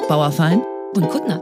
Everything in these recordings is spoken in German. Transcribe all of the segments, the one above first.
Bauerfein und Kuttner.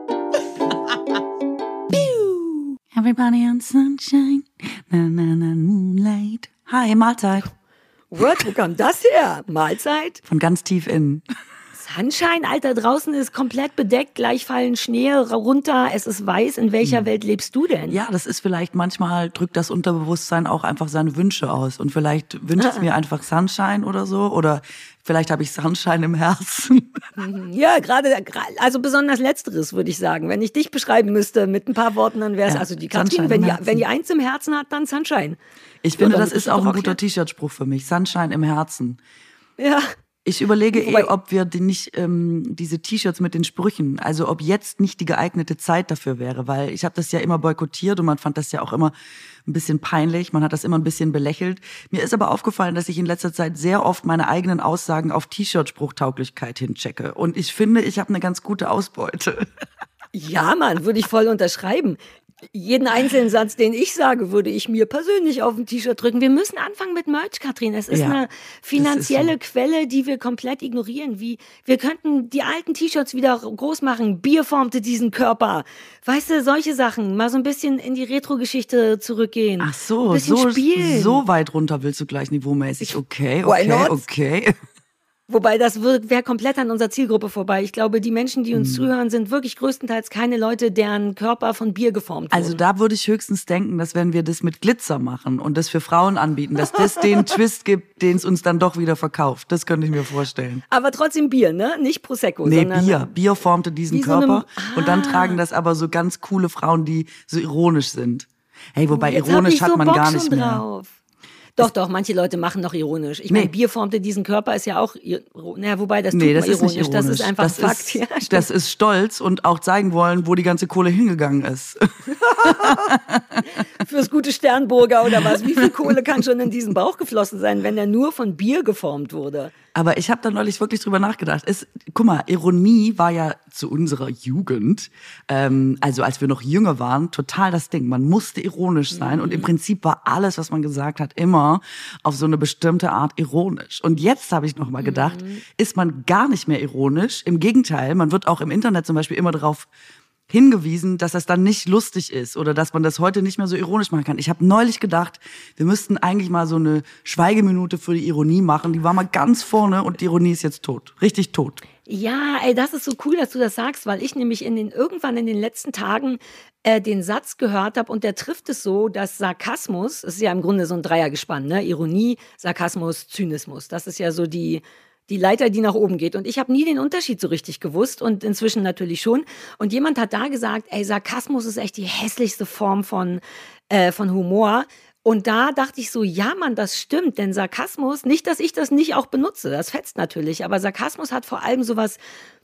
Everybody on sunshine, na na na moonlight. Hi, Mahlzeit. What? Wo kam das her? Mahlzeit? Von ganz tief innen. Sunshine, Alter, draußen ist komplett bedeckt, gleich fallen Schnee runter, es ist weiß. In welcher Welt lebst du denn? Ja, das ist vielleicht, manchmal drückt das Unterbewusstsein auch einfach seine Wünsche aus. Und vielleicht wünscht es mir einfach Sunshine oder so. Oder vielleicht habe ich Sunshine im Herzen. Ja, also besonders Letzteres, würde ich sagen. Wenn ich dich beschreiben müsste mit ein paar Worten, dann wäre es, also die Katrin, wenn die eins im Herzen hat, dann Sunshine. Ich finde, das ist auch ein guter T-Shirt-Spruch für mich. Sunshine im Herzen. Ja. Ich überlege ob wir nicht diese T-Shirts mit den Sprüchen, also ob jetzt nicht die geeignete Zeit dafür wäre, weil ich habe das ja immer boykottiert und man fand das ja auch immer ein bisschen peinlich, man hat das immer ein bisschen belächelt. Mir ist aber aufgefallen, dass ich in letzter Zeit sehr oft meine eigenen Aussagen auf T-Shirt-Spruchtauglichkeit hinchecke und ich finde, ich habe eine ganz gute Ausbeute. Ja, Mann, würde ich voll unterschreiben. Jeden einzelnen Satz, den ich sage, würde ich mir persönlich auf ein T-Shirt drücken. Wir müssen anfangen mit Merch, Katrin. Es ist eine finanzielle Quelle, die wir komplett ignorieren. Wir könnten die alten T-Shirts wieder groß machen. Bier formte diesen Körper. Weißt du, solche Sachen. Mal so ein bisschen in die Retro-Geschichte zurückgehen. Ach so, so weit runter willst du gleich niveaumäßig. Okay. Wobei das wäre komplett an unserer Zielgruppe vorbei. Ich glaube, die Menschen, die uns zuhören, sind wirklich größtenteils keine Leute, deren Körper von Bier geformt wurde. Also da würde ich höchstens denken, dass wenn wir das mit Glitzer machen und das für Frauen anbieten, dass das den Twist gibt, den es uns dann doch wieder verkauft. Das könnte ich mir vorstellen. Aber trotzdem Bier, ne? Nicht Prosecco. Nee, sondern Bier formte diesen Körper und dann tragen das aber so ganz coole Frauen, die so ironisch sind. Hey, wobei ironisch hat man gar nicht mehr. Drauf. Doch, manche Leute machen noch ironisch. Ich meine, Bier formte diesen Körper ist ja auch, wobei das tut man das ist ironisch. Nicht ironisch. Das ist einfach Fakt. Das ist Stolz und auch zeigen wollen, wo die ganze Kohle hingegangen ist. Fürs gute Sternburger oder was? Wie viel Kohle kann schon in diesen Bauch geflossen sein, wenn er nur von Bier geformt wurde? Aber ich habe da neulich wirklich drüber nachgedacht. Guck mal, Ironie war ja zu unserer Jugend, also als wir noch jünger waren, total das Ding. Man musste ironisch sein und im Prinzip war alles, was man gesagt hat, immer auf so eine bestimmte Art ironisch. Und jetzt habe ich noch mal gedacht, ist man gar nicht mehr ironisch. Im Gegenteil, man wird auch im Internet zum Beispiel immer darauf hingewiesen, dass das dann nicht lustig ist oder dass man das heute nicht mehr so ironisch machen kann. Ich habe neulich gedacht, wir müssten eigentlich mal so eine Schweigeminute für die Ironie machen. Die war mal ganz vorne und die Ironie ist jetzt tot. Richtig tot. Ja, ey, das ist so cool, dass du das sagst, weil ich nämlich irgendwann in den letzten Tagen den Satz gehört habe und der trifft es so, dass Sarkasmus, es ist ja im Grunde so ein Dreiergespann, ne? Ironie, Sarkasmus, Zynismus. Das ist ja so die Leiter, die nach oben geht. Und ich habe nie den Unterschied so richtig gewusst und inzwischen natürlich schon. Und jemand hat da gesagt, ey, Sarkasmus ist echt die hässlichste Form von Humor. Und da dachte ich so, ja Mann, das stimmt, denn Sarkasmus, nicht, dass ich das nicht auch benutze, das fetzt natürlich, aber Sarkasmus hat vor allem sowas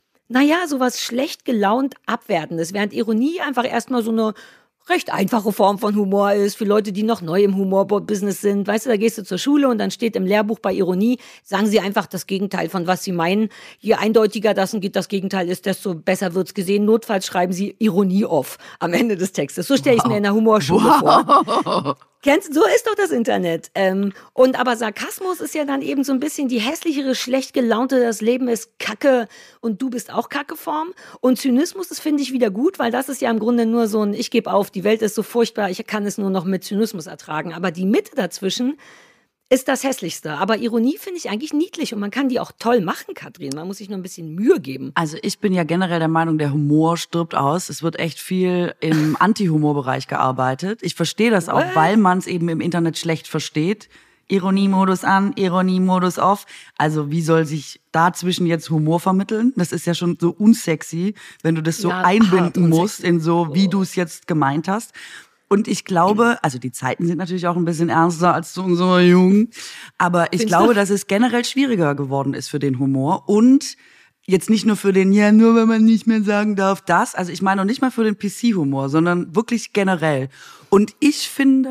schlecht gelaunt Abwertendes, während Ironie einfach erstmal so eine recht einfache Form von Humor ist, für Leute, die noch neu im Humor-Business sind. Weißt du, da gehst du zur Schule und dann steht im Lehrbuch bei Ironie, sagen sie einfach das Gegenteil von was sie meinen. Je eindeutiger das Gegenteil ist, desto besser wird's gesehen. Notfalls schreiben sie Ironie off am Ende des Textes. So stelle ich mir in der Humorschule vor. So ist doch das Internet. Aber Sarkasmus ist ja dann eben so ein bisschen die hässlichere, schlecht gelaunte, das Leben ist Kacke und du bist auch Kacke-Form. Und Zynismus, das finde ich wieder gut, weil das ist ja im Grunde nur so ein, ich gebe auf, die Welt ist so furchtbar, ich kann es nur noch mit Zynismus ertragen. Aber die Mitte dazwischen ist das Hässlichste. Aber Ironie finde ich eigentlich niedlich und man kann die auch toll machen, Katrin. Man muss sich nur ein bisschen Mühe geben. Also ich bin ja generell der Meinung, der Humor stirbt aus. Es wird echt viel im Anti-Humor-Bereich gearbeitet. Ich verstehe das auch, weil man es eben im Internet schlecht versteht. Ironie-Modus an, Ironie-Modus off. Also wie soll sich dazwischen jetzt Humor vermitteln? Das ist ja schon so unsexy, wenn du das so einbinden musst in so, wie du es jetzt gemeint hast. Und ich glaube, also die Zeiten sind natürlich auch ein bisschen ernster als zu unserer Jugend, aber ich glaube, dass es generell schwieriger geworden ist für den Humor und jetzt nicht nur für den, ja, nur wenn man nicht mehr sagen darf, das. Also ich meine auch nicht mal für den PC-Humor, sondern wirklich generell. Und ich finde,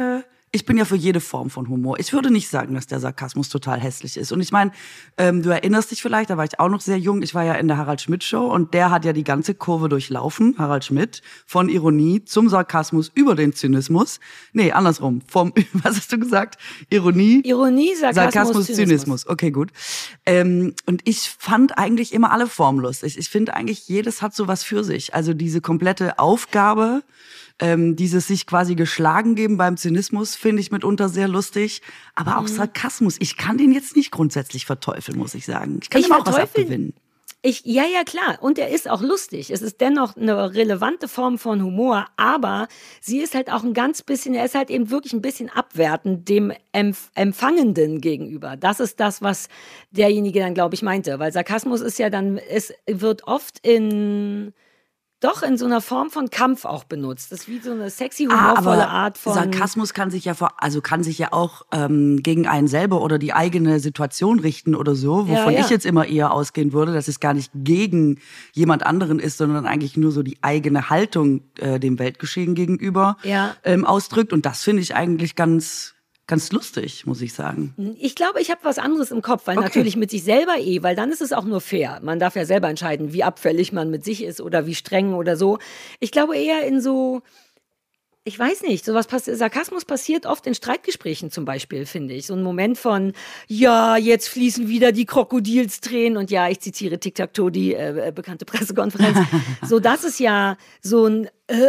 ich bin ja für jede Form von Humor. Ich würde nicht sagen, dass der Sarkasmus total hässlich ist. Und ich meine, du erinnerst dich vielleicht, da war ich auch noch sehr jung, ich war ja in der Harald Schmidt Show und der hat ja die ganze Kurve durchlaufen, Harald Schmidt, von Ironie zum Sarkasmus über den Zynismus. Nee, andersrum, was hast du gesagt? Ironie, Sarkasmus, Zynismus. Okay, gut. Und ich fand eigentlich immer alle Formen lustig. Ich finde eigentlich, jedes hat sowas für sich. Also diese komplette Aufgabe, dieses sich quasi geschlagen geben beim Zynismus finde ich mitunter sehr lustig. Aber auch Sarkasmus, ich kann den jetzt nicht grundsätzlich verteufeln, muss ich sagen. Ich kann ihm auch was abgewinnen. Ja, klar. Und er ist auch lustig. Es ist dennoch eine relevante Form von Humor, aber sie ist halt auch er ist halt eben wirklich ein bisschen abwertend dem Empfangenden gegenüber. Das ist das, was derjenige dann, glaube ich, meinte. Weil Sarkasmus ist ja dann, es wird oft in so einer Form von Kampf auch benutzt. Das ist wie so eine sexy, humorvolle Art von... Sarkasmus kann sich ja auch gegen einen selber oder die eigene Situation richten oder so, wovon ich jetzt immer eher ausgehen würde, dass es gar nicht gegen jemand anderen ist, sondern eigentlich nur so die eigene Haltung dem Weltgeschehen gegenüber ausdrückt. Und das finde ich eigentlich ganz lustig, muss ich sagen. Ich glaube, ich habe was anderes im Kopf, weil natürlich mit sich selber weil dann ist es auch nur fair. Man darf ja selber entscheiden, wie abfällig man mit sich ist oder wie streng oder so. Ich glaube eher in so... Ich weiß nicht, Sarkasmus passiert oft in Streitgesprächen zum Beispiel, finde ich. So ein Moment von, ja, jetzt fließen wieder die Krokodilstränen und ja, ich zitiere Tic-Tac-Toe, die bekannte Pressekonferenz. So, das ist ja so ein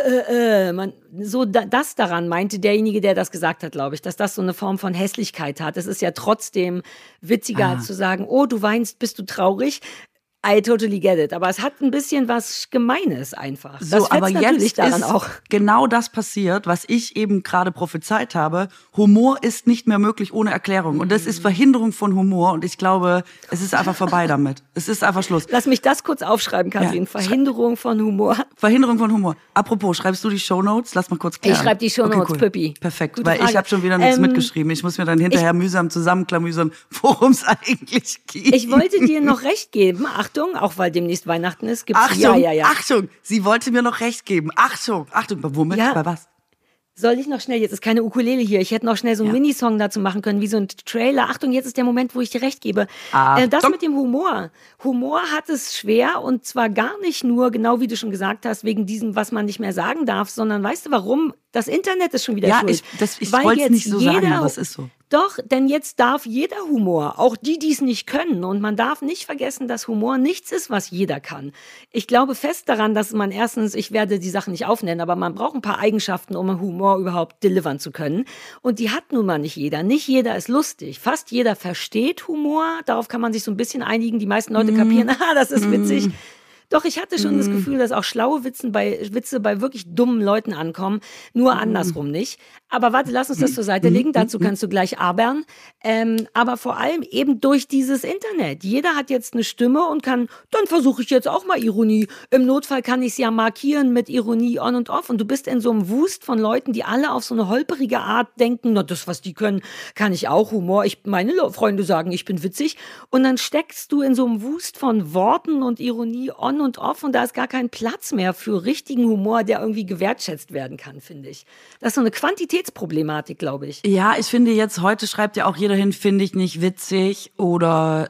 das daran meinte derjenige, der das gesagt hat, glaube ich, dass das so eine Form von Hässlichkeit hat. Es ist ja trotzdem witziger zu sagen, oh, du weinst, bist du traurig? I totally get it. Aber es hat ein bisschen was Gemeines einfach. Das so, aber natürlich jetzt daran ist auch. Genau das passiert, was ich eben gerade prophezeit habe. Humor ist nicht mehr möglich ohne Erklärung. Und das ist Verhinderung von Humor. Und ich glaube, es ist einfach vorbei damit. Es ist einfach Schluss. Lass mich das kurz aufschreiben, Kathrin. Ja. Verhinderung von Humor. Verhinderung von Humor. Apropos, schreibst du die Shownotes? Lass mal kurz klären. Ich schreibe die Shownotes, okay, cool. Püppi. Perfekt, gute weil Frage. Ich habe schon wieder nichts mitgeschrieben. Ich muss mir dann hinterher mühsam zusammenklamüsern, worum es eigentlich geht. Ich wollte dir noch recht geben. Achtung, auch weil demnächst Weihnachten ist, gibt's Achtung, Achtung, sie wollte mir noch recht geben. Achtung, womit? Ja. Bei was? Soll ich noch schnell, jetzt ist keine Ukulele hier, ich hätte noch schnell so einen Minisong dazu machen können, wie so ein Trailer. Achtung, jetzt ist der Moment, wo ich dir recht gebe. Das mit dem Humor. Humor hat es schwer und zwar gar nicht nur, genau wie du schon gesagt hast, wegen diesem, was man nicht mehr sagen darf, sondern weißt du warum? Das Internet ist schon wieder schuld. Ich wollte es nicht so sagen, aber es ist so. Doch, denn jetzt darf jeder Humor, auch die es nicht können. Und man darf nicht vergessen, dass Humor nichts ist, was jeder kann. Ich glaube fest daran, dass man erstens, ich werde die Sachen nicht aufnennen, aber man braucht ein paar Eigenschaften, um Humor überhaupt delivern zu können. Und die hat nun mal nicht jeder. Nicht jeder ist lustig. Fast jeder versteht Humor. Darauf kann man sich so ein bisschen einigen. Die meisten Leute kapieren, das ist witzig. Doch, ich hatte schon das Gefühl, dass auch schlaue Witze bei wirklich dummen Leuten ankommen. Nur andersrum nicht. Aber warte, lass uns das zur Seite legen. Dazu kannst du gleich abern. Aber vor allem eben durch dieses Internet. Jeder hat jetzt eine Stimme und dann versuche ich jetzt auch mal Ironie. Im Notfall kann ich es ja markieren mit Ironie on und off. Und du bist in so einem Wust von Leuten, die alle auf so eine holperige Art denken, na, das, was die können, kann ich auch. Humor. Meine Freunde sagen, ich bin witzig. Und dann steckst du in so einem Wust von Worten und Ironie on und off und da ist gar kein Platz mehr für richtigen Humor, der irgendwie gewertschätzt werden kann, finde ich. Das ist so eine Quantitätsproblematik, glaube ich. Ja, ich finde jetzt, heute schreibt ja auch jeder hin, finde ich nicht witzig oder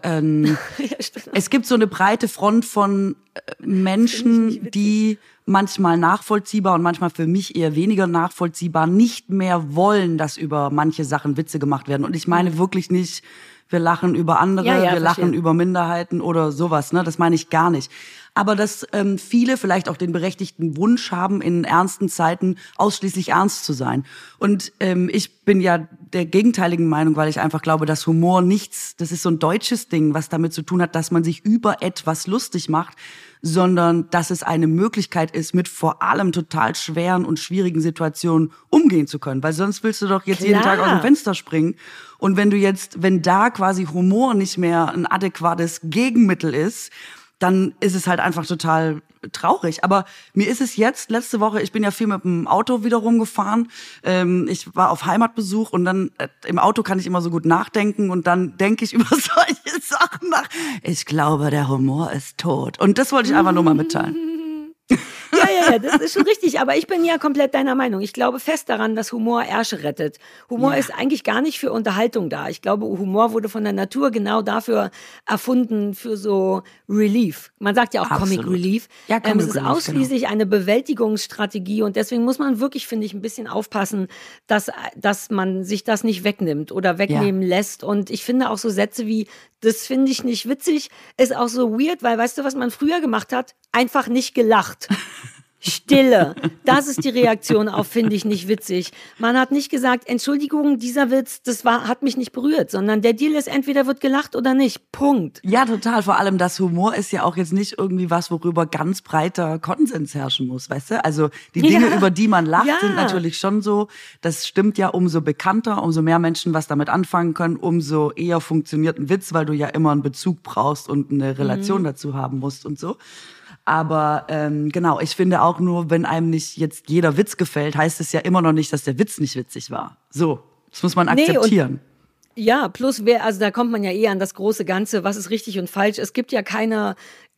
es gibt so eine breite Front von Menschen, die manchmal nachvollziehbar und manchmal für mich eher weniger nachvollziehbar nicht mehr wollen, dass über manche Sachen Witze gemacht werden. Und ich meine wirklich nicht, wir lachen über andere, wir lachen über Minderheiten oder sowas, ne? Das meine ich gar nicht. Aber dass viele vielleicht auch den berechtigten Wunsch haben, in ernsten Zeiten ausschließlich ernst zu sein. Und ich bin ja der gegenteiligen Meinung, weil ich einfach glaube, dass Humor das ist so ein deutsches Ding, was damit zu tun hat, dass man sich über etwas lustig macht, sondern dass es eine Möglichkeit ist, mit vor allem total schweren und schwierigen Situationen umgehen zu können. Weil sonst willst du doch jetzt jeden Tag aus dem Fenster springen. Und wenn da quasi Humor nicht mehr ein adäquates Gegenmittel ist, dann ist es halt einfach total traurig. Aber mir ist es jetzt, letzte Woche, ich bin ja viel mit dem Auto wieder rumgefahren. Ich war auf Heimatbesuch und dann im Auto kann ich immer so gut nachdenken und dann denke ich über solche Sachen nach. Ich glaube, der Humor ist tot. Und das wollte ich einfach nur mal mitteilen. Ja, ja, das ist schon richtig. Aber ich bin ja komplett deiner Meinung. Ich glaube fest daran, dass Humor Ärsche rettet. Humor ist eigentlich gar nicht für Unterhaltung da. Ich glaube, Humor wurde von der Natur genau dafür erfunden, für so Relief. Man sagt ja auch Comic Relief. Ja, Comic es ist Relief, ausschließlich eine Bewältigungsstrategie und deswegen muss man wirklich, finde ich, ein bisschen aufpassen, dass man sich das nicht wegnimmt oder wegnehmen lässt. Und ich finde auch so Sätze wie, das finde ich nicht witzig, ist auch so weird, weil weißt du, was man früher gemacht hat? Einfach nicht gelacht. Stille. Das ist die Reaktion auf finde ich nicht witzig. Man hat nicht gesagt, Entschuldigung, dieser Witz, hat mich nicht berührt, sondern der Deal ist, entweder wird gelacht oder nicht. Punkt. Ja, total. Vor allem das Humor ist ja auch jetzt nicht irgendwie was, worüber ganz breiter Konsens herrschen muss, weißt du? Also die Dinge, über die man lacht, sind natürlich schon so, das stimmt ja umso bekannter, umso mehr Menschen was damit anfangen können, umso eher funktioniert ein Witz, weil du ja immer einen Bezug brauchst und eine Relation dazu haben musst und so. Aber genau, ich finde auch nur, wenn einem nicht jetzt jeder Witz gefällt, heißt es ja immer noch nicht, dass der Witz nicht witzig war. So, das muss man akzeptieren. Ja, plus also da kommt man ja eher an das große Ganze, was ist richtig und falsch. Es gibt ja kein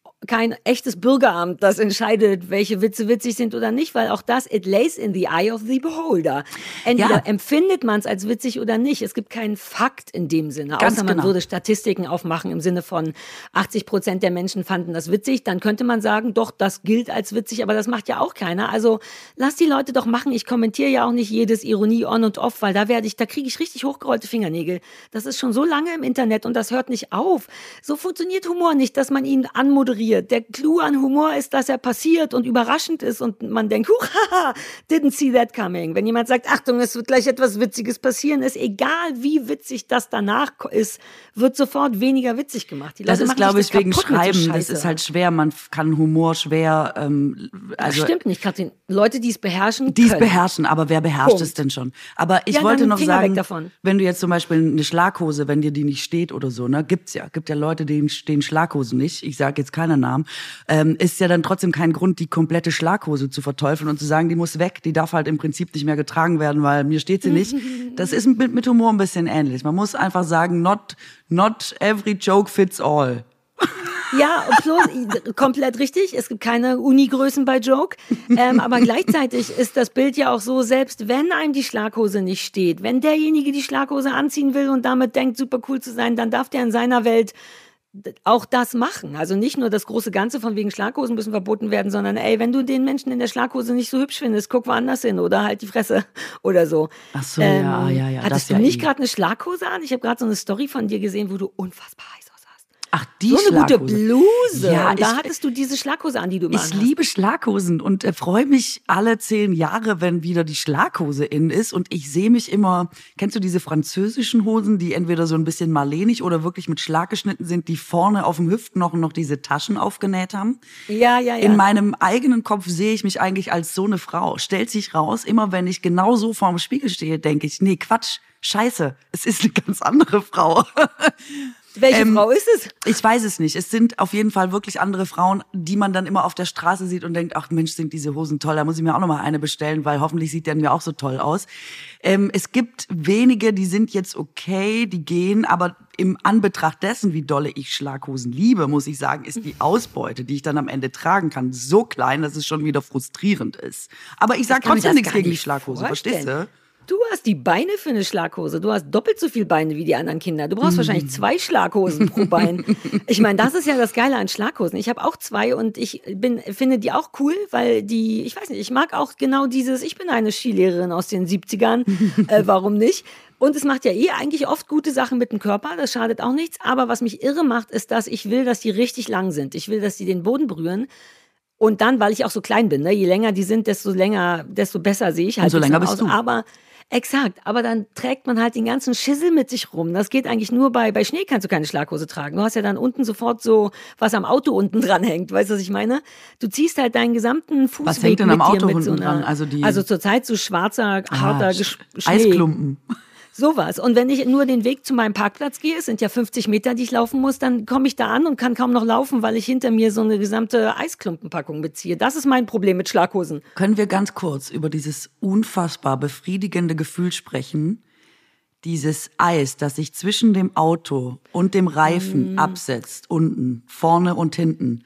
echtes Bürgeramt, das entscheidet, welche Witze witzig sind oder nicht, weil auch das, it lays in the eye of the beholder. Entweder empfindet man es als witzig oder nicht. Es gibt keinen Fakt in dem Sinne, außer man würde Statistiken aufmachen im Sinne von 80% der Menschen fanden das witzig, dann könnte man sagen, doch, das gilt als witzig, aber das macht ja auch keiner. Also lass die Leute doch machen. Ich kommentiere ja auch nicht jedes Ironie on und off, weil da kriege ich richtig hochgerollte Fingernägel. Das ist schon so lange im Internet und das hört nicht auf. So funktioniert Humor nicht, dass man ihn anmoderiert. Der Clou an Humor ist, dass er passiert und überraschend ist und man denkt, haha, didn't see that coming. Wenn jemand sagt, Achtung, es wird gleich etwas Witziges passieren, ist egal, wie witzig das danach ist, wird sofort weniger witzig gemacht. Das ist, glaube ich, wegen Schreiben. Das ist halt schwer. Man kann Humor schwer. Das stimmt nicht, Katrin. Leute, die es beherrschen, die es beherrschen, aber wer beherrscht es denn schon? Aber ich wollte noch sagen, wenn du jetzt zum Beispiel eine Schlaghose, wenn dir die nicht steht oder so, ne, gibt ja Leute, denen stehen Schlaghosen nicht. Ich sage jetzt keine Namen. Ist ja dann trotzdem kein Grund, die komplette Schlaghose zu verteufeln und zu sagen, die muss weg, die darf halt im Prinzip nicht mehr getragen werden, weil mir steht sie nicht. Das ist mit Humor ein bisschen ähnlich. Man muss einfach sagen, not every joke fits all. Ja, komplett richtig. Es gibt keine Unigrößen bei Joke. Aber gleichzeitig ist das Bild ja auch so, selbst wenn einem die Schlaghose nicht steht, wenn derjenige die Schlaghose anziehen will und damit denkt, super cool zu sein, dann darf der in seiner Welt auch das machen. Also nicht nur das große Ganze von wegen Schlaghosen müssen verboten werden, sondern wenn du den Menschen in der Schlaghose nicht so hübsch findest, guck woanders hin oder halt die Fresse oder so. Ach so, ja. Hattest du nicht gerade eine Schlaghose an? Ich habe gerade so eine Story von dir gesehen, wo du unfassbar heiß aussahst. Ach, die so eine Schlaghose. Gute Bluse. Ja, und da hattest du diese Schlaghose an, die du immer Ich liebe Schlaghosen und freue mich alle 10 Jahre, wenn wieder die Schlaghose in ist. Und ich sehe mich immer, kennst du diese französischen Hosen, die entweder so ein bisschen marlenig oder wirklich mit Schlag geschnitten sind, die vorne auf dem Hüftknochen noch diese Taschen aufgenäht haben? Ja. In meinem eigenen Kopf sehe ich mich eigentlich als so eine Frau. Stellt sich raus, immer wenn ich genau so vorm Spiegel stehe, denke ich, nee, Quatsch, scheiße, es ist eine ganz andere Frau. Welche Frau ist es? Ich weiß es nicht. Es sind auf jeden Fall wirklich andere Frauen, die man dann immer auf der Straße sieht und denkt, ach Mensch, sind diese Hosen toll, da muss ich mir auch noch mal eine bestellen, weil hoffentlich sieht der mir auch so toll aus. Es gibt wenige, die sind jetzt okay, die gehen, aber im Anbetracht dessen, wie dolle ich Schlaghosen liebe, muss ich sagen, ist die Ausbeute, die ich dann am Ende tragen kann, so klein, dass es schon wieder frustrierend ist. Aber ich sag trotzdem nichts gegen die Schlaghose, verstehst du? Du hast die Beine für eine Schlaghose. Du hast doppelt so viele Beine wie die anderen Kinder. Du brauchst wahrscheinlich 2 Schlaghosen pro Bein. Ich meine, das ist ja das Geile an Schlaghosen. Ich habe auch 2 und ich finde die auch cool, weil ich weiß nicht, ich mag auch genau dieses, ich bin eine Skilehrerin aus den 70ern, warum nicht? Und es macht ja eigentlich oft gute Sachen mit dem Körper, das schadet auch nichts. Aber was mich irre macht, ist, dass ich will, dass die richtig lang sind. Ich will, dass die den Boden berühren. Und dann, weil ich auch so klein bin, ne, je länger die sind, desto besser sehe ich halt. Umso länger bist du. Exakt, aber dann trägt man halt den ganzen Schissel mit sich rum. Das geht eigentlich nur bei Schnee kannst du keine Schlaghose tragen. Du hast ja dann unten sofort so, was am Auto unten dran hängt. Weißt du, was ich meine? Du ziehst halt deinen gesamten Fußweg was hängt denn am Auto mit unten dran? Also zurzeit so schwarzer, harter Schnee. Eisklumpen. Sowas. Und wenn ich nur den Weg zu meinem Parkplatz gehe, es sind ja 50 Meter, die ich laufen muss, dann komme ich da an und kann kaum noch laufen, weil ich hinter mir so eine gesamte Eisklumpenpackung beziehe. Das ist mein Problem mit Schlaghosen. Können wir ganz kurz über dieses unfassbar befriedigende Gefühl sprechen, dieses Eis, das sich zwischen dem Auto und dem Reifen absetzt, unten, vorne und hinten.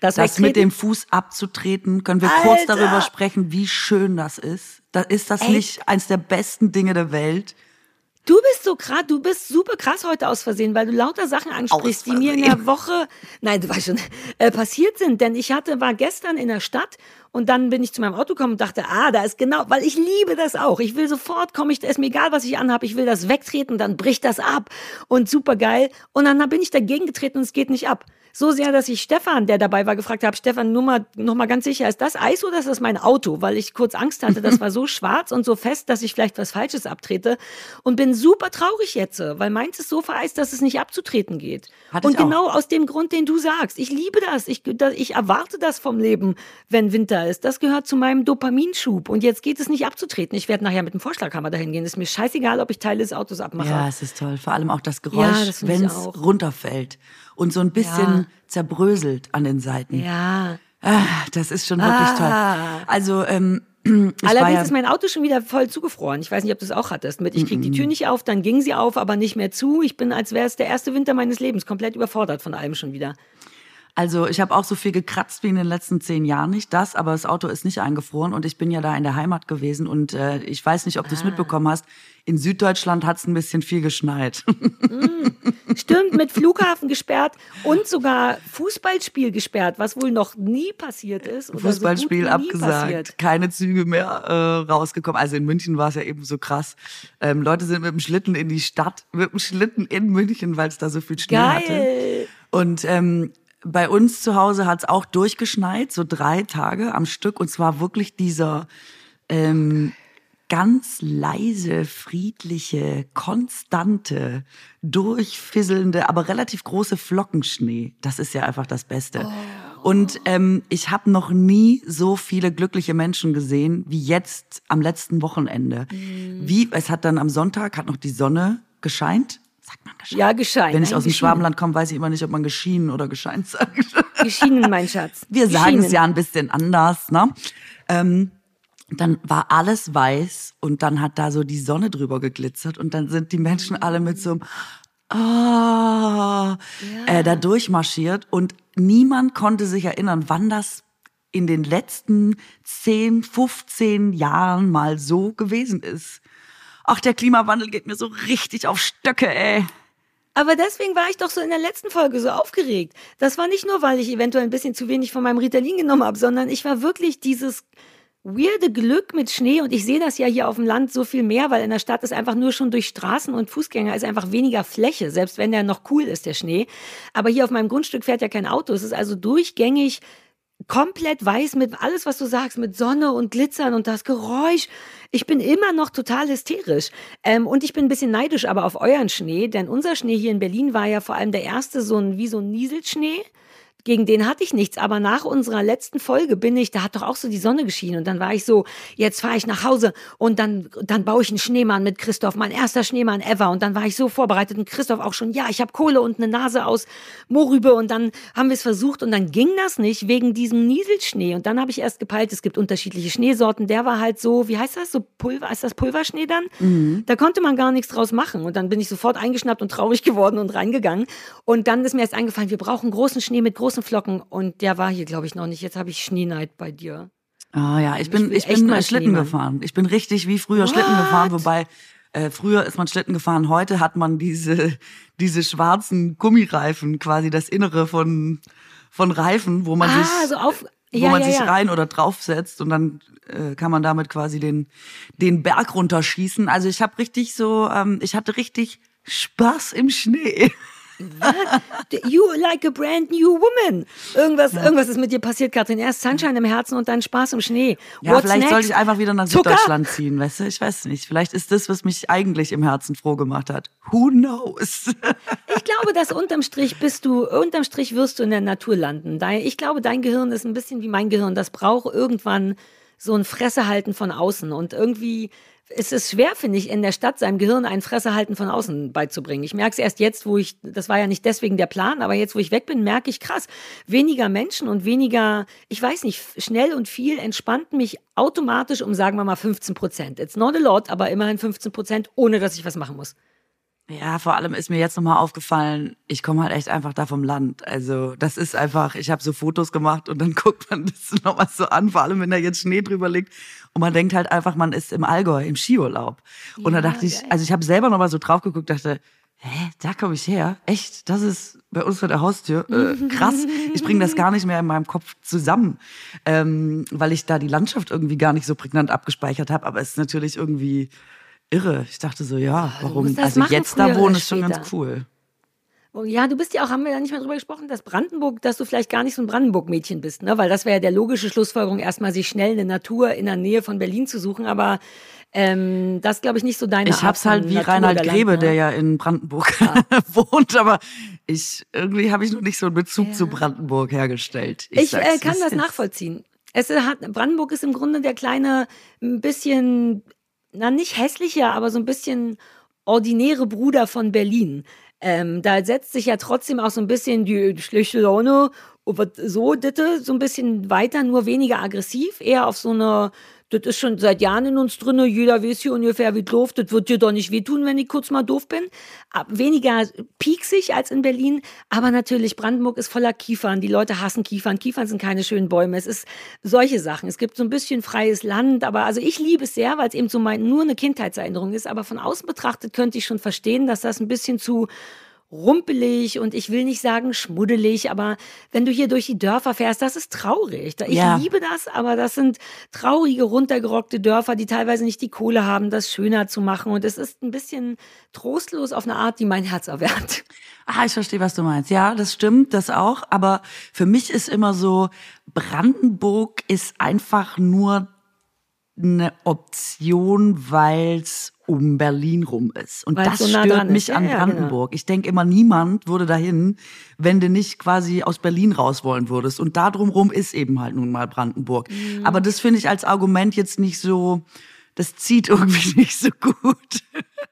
Das mit Wegtreten? dem Fuß abzutreten, können wir kurz darüber sprechen, wie schön das ist? Ist das nicht eins der besten Dinge der Welt? Du bist so krass, du bist super krass heute aus Versehen, weil du lauter Sachen ansprichst, die mir in der Woche, nein, du weißt schon, passiert sind. Denn war gestern in der Stadt und dann bin ich zu meinem Auto gekommen und dachte, da ist genau, weil ich liebe das auch. Ich will sofort, ist mir egal, was ich anhabe, ich will das wegtreten, dann bricht das ab und super geil. Und dann bin ich dagegen getreten und es geht nicht ab. So sehr, dass ich Stefan, der dabei war, gefragt habe, Stefan, noch mal ganz sicher, ist das Eis oder ist das mein Auto? Weil ich kurz Angst hatte, das war so schwarz und so fest, dass ich vielleicht was Falsches abtrete und bin super traurig jetzt, weil meins ist so vereist, dass es nicht abzutreten geht. Und genau aus dem Grund, den du sagst. Ich liebe das. Ich erwarte das vom Leben, wenn Winter ist. Das gehört zu meinem Dopaminschub und jetzt geht es nicht abzutreten. Ich werde nachher mit dem Vorschlaghammer dahin gehen. Ist mir scheißegal, ob ich Teile des Autos abmache. Ja, es ist toll. Vor allem auch das Geräusch, wenn es runterfällt. Und so ein bisschen zerbröselt an den Seiten. Ja. Das ist schon wirklich toll. Also, allerdings ist mein Auto schon wieder voll zugefroren. Ich weiß nicht, ob du es auch hattest. Ich krieg die Tür nicht auf, dann ging sie auf, aber nicht mehr zu. Ich bin, als wäre es der erste Winter meines Lebens, komplett überfordert von allem schon wieder. Also ich habe auch so viel gekratzt wie in den letzten 10 Jahren nicht, aber das Auto ist nicht eingefroren und ich bin ja da in der Heimat gewesen und ich weiß nicht, ob du es mitbekommen hast, in Süddeutschland hat es ein bisschen viel geschneit. Stimmt, mit Flughafen gesperrt und sogar Fußballspiel gesperrt, was wohl noch nie passiert ist. Oder Fußballspiel so abgesagt, keine Züge mehr rausgekommen. Also in München war es ja eben so krass. Leute sind mit dem Schlitten in die Stadt, mit dem Schlitten in München, weil es da so viel Schnee hatte. Und bei uns zu Hause hat es auch durchgeschneit, so 3 Tage am Stück. Und zwar wirklich dieser ganz leise, friedliche, konstante, durchfisselnde, aber relativ große Flockenschnee. Das ist ja einfach das Beste. Und ich habe noch nie so viele glückliche Menschen gesehen wie jetzt am letzten Wochenende. Es hat dann am Sonntag, hat noch die Sonne gescheint. Sagt man gescheint? Ja, gescheint. Wenn ich aus dem Schwabenland komme, weiß ich immer nicht, ob man geschienen oder gescheint sagt. Geschienen, mein Schatz. Wir sagen es ja ein bisschen anders, ne? Dann war alles weiß und dann hat da so die Sonne drüber geglitzert und dann sind die Menschen alle mit so einem da durchmarschiert und niemand konnte sich erinnern, wann das in den letzten 10, 15 Jahren mal so gewesen ist. Ach, der Klimawandel geht mir so richtig auf Stöcke, ey. Aber deswegen war ich doch so in der letzten Folge so aufgeregt. Das war nicht nur, weil ich eventuell ein bisschen zu wenig von meinem Ritalin genommen habe, sondern ich war wirklich dieses weirde Glück mit Schnee und ich sehe das ja hier auf dem Land so viel mehr, weil in der Stadt ist einfach nur schon durch Straßen und Fußgänger ist einfach weniger Fläche, selbst wenn der noch cool ist, der Schnee. Aber hier auf meinem Grundstück fährt ja kein Auto. Es ist also durchgängig komplett weiß mit alles, was du sagst, mit Sonne und Glitzern und das Geräusch. Ich bin immer noch total hysterisch. Und ich bin ein bisschen neidisch aber auf euren Schnee, denn unser Schnee hier in Berlin war ja vor allem der erste wie so ein Nieselschnee. Gegen den hatte ich nichts, aber nach unserer letzten Folge da hat doch auch so die Sonne geschienen und dann war ich so, jetzt fahre ich nach Hause und dann baue ich einen Schneemann mit Christoph, mein erster Schneemann ever und dann war ich so vorbereitet und Christoph auch schon, ja, ich habe Kohle und eine Nase aus Mohrrübe und dann haben wir es versucht und dann ging das nicht wegen diesem Nieselschnee und dann habe ich erst gepeilt, es gibt unterschiedliche Schneesorten, der war halt so, wie heißt das, so ist das Pulverschnee dann? Da konnte man gar nichts draus machen und dann bin ich sofort eingeschnappt und traurig geworden und reingegangen und dann ist mir erst eingefallen, wir brauchen großen Schnee mit großen Flocken und der war hier, glaube ich, noch nicht. Jetzt habe ich Schneeneid bei dir. Ah ja, ich bin Schlitten gefahren. Ich bin richtig wie früher Schlitten gefahren, wobei früher ist man Schlitten gefahren, heute hat man diese schwarzen Gummireifen, quasi das Innere von Reifen, wo man sich rein oder draufsetzt und dann kann man damit quasi den Berg runterschießen. Also ich habe ich hatte richtig Spaß im Schnee. You like a brand new woman. Irgendwas ist mit dir passiert, Katrin. Erst Sunshine im Herzen und dann Spaß im Schnee. Ja, vielleicht sollte ich einfach wieder nach Süddeutschland ziehen, weißt du? Ich weiß nicht. Vielleicht ist das, was mich eigentlich im Herzen froh gemacht hat. Who knows? Ich glaube, dass unterm Strich wirst du in der Natur landen. Ich glaube, dein Gehirn ist ein bisschen wie mein Gehirn. Das braucht irgendwann so ein Fressehalten von außen und irgendwie es ist schwer, finde ich, in der Stadt seinem Gehirn ein Fressehalten von außen beizubringen. Ich merke es erst jetzt, das war ja nicht deswegen der Plan, aber jetzt, wo ich weg bin, merke ich, krass, weniger Menschen und weniger, ich weiß nicht, schnell und viel entspannt mich automatisch um, sagen wir mal, 15%. It's not a lot, aber immerhin 15%, ohne dass ich was machen muss. Ja, vor allem ist mir jetzt nochmal aufgefallen, ich komme halt echt einfach da vom Land. Also das ist einfach, ich habe so Fotos gemacht und dann guckt man das nochmal so an, vor allem wenn da jetzt Schnee drüber liegt. Und man denkt halt einfach, man ist im Allgäu, im Skiurlaub. Und da dachte ich, also ich habe selber nochmal so drauf geguckt, dachte, da komme ich her? Echt? Das ist bei uns vor der Haustür? Krass. Ich bringe das gar nicht mehr in meinem Kopf zusammen, weil ich da die Landschaft irgendwie gar nicht so prägnant abgespeichert habe. Aber es ist natürlich irgendwie irre. Ich dachte so, ja, warum? Also jetzt da wohnen ist schon ganz cool. Oh, ja, du bist ja auch, haben wir da nicht mehr drüber gesprochen, dass du vielleicht gar nicht so ein Brandenburg-Mädchen bist, ne? Weil das wäre ja der logische Schlussfolgerung, erstmal sich schnell eine Natur in der Nähe von Berlin zu suchen, aber das glaube ich nicht so deine Art. Ich hab's halt wie Reinhard Grebe, der ja in Brandenburg wohnt, aber irgendwie habe ich noch nicht so einen Bezug zu Brandenburg hergestellt. Ich kann das nachvollziehen. Brandenburg ist im Grunde der kleine, ein bisschen, nicht hässlicher, aber so ein bisschen ordinäre Bruder von Berlin. Da setzt sich ja trotzdem auch so ein bisschen die schlechte Laune so ein bisschen weiter, nur weniger aggressiv, eher auf so eine, das ist schon seit Jahren in uns drin, jeder weiß hier ungefähr, wie doof, das wird dir doch nicht wehtun, wenn ich kurz mal doof bin. Weniger pieksig als in Berlin, aber natürlich, Brandenburg ist voller Kiefern, die Leute hassen Kiefern, Kiefern sind keine schönen Bäume, es ist solche Sachen, es gibt so ein bisschen freies Land, aber also ich liebe es sehr, weil es eben so nur eine Kindheitserinnerung ist, aber von außen betrachtet könnte ich schon verstehen, dass das ein bisschen zu rumpelig und ich will nicht sagen schmuddelig, aber wenn du hier durch die Dörfer fährst, das ist traurig. Ich liebe das, aber das sind traurige, runtergerockte Dörfer, die teilweise nicht die Kohle haben, das schöner zu machen und es ist ein bisschen trostlos auf eine Art, die mein Herz erwärmt. Ich verstehe, was du meinst. Ja, das stimmt, das auch, aber für mich ist immer so, Brandenburg ist einfach nur eine Option, weil es um Berlin rum ist. Und das so stört mich an Brandenburg. Genau. Ich denke immer, niemand würde dahin, wenn du nicht quasi aus Berlin raus wollen würdest. Und da drumrum ist eben halt nun mal Brandenburg. Mhm. Aber das finde ich als Argument jetzt nicht so, das zieht irgendwie nicht so gut.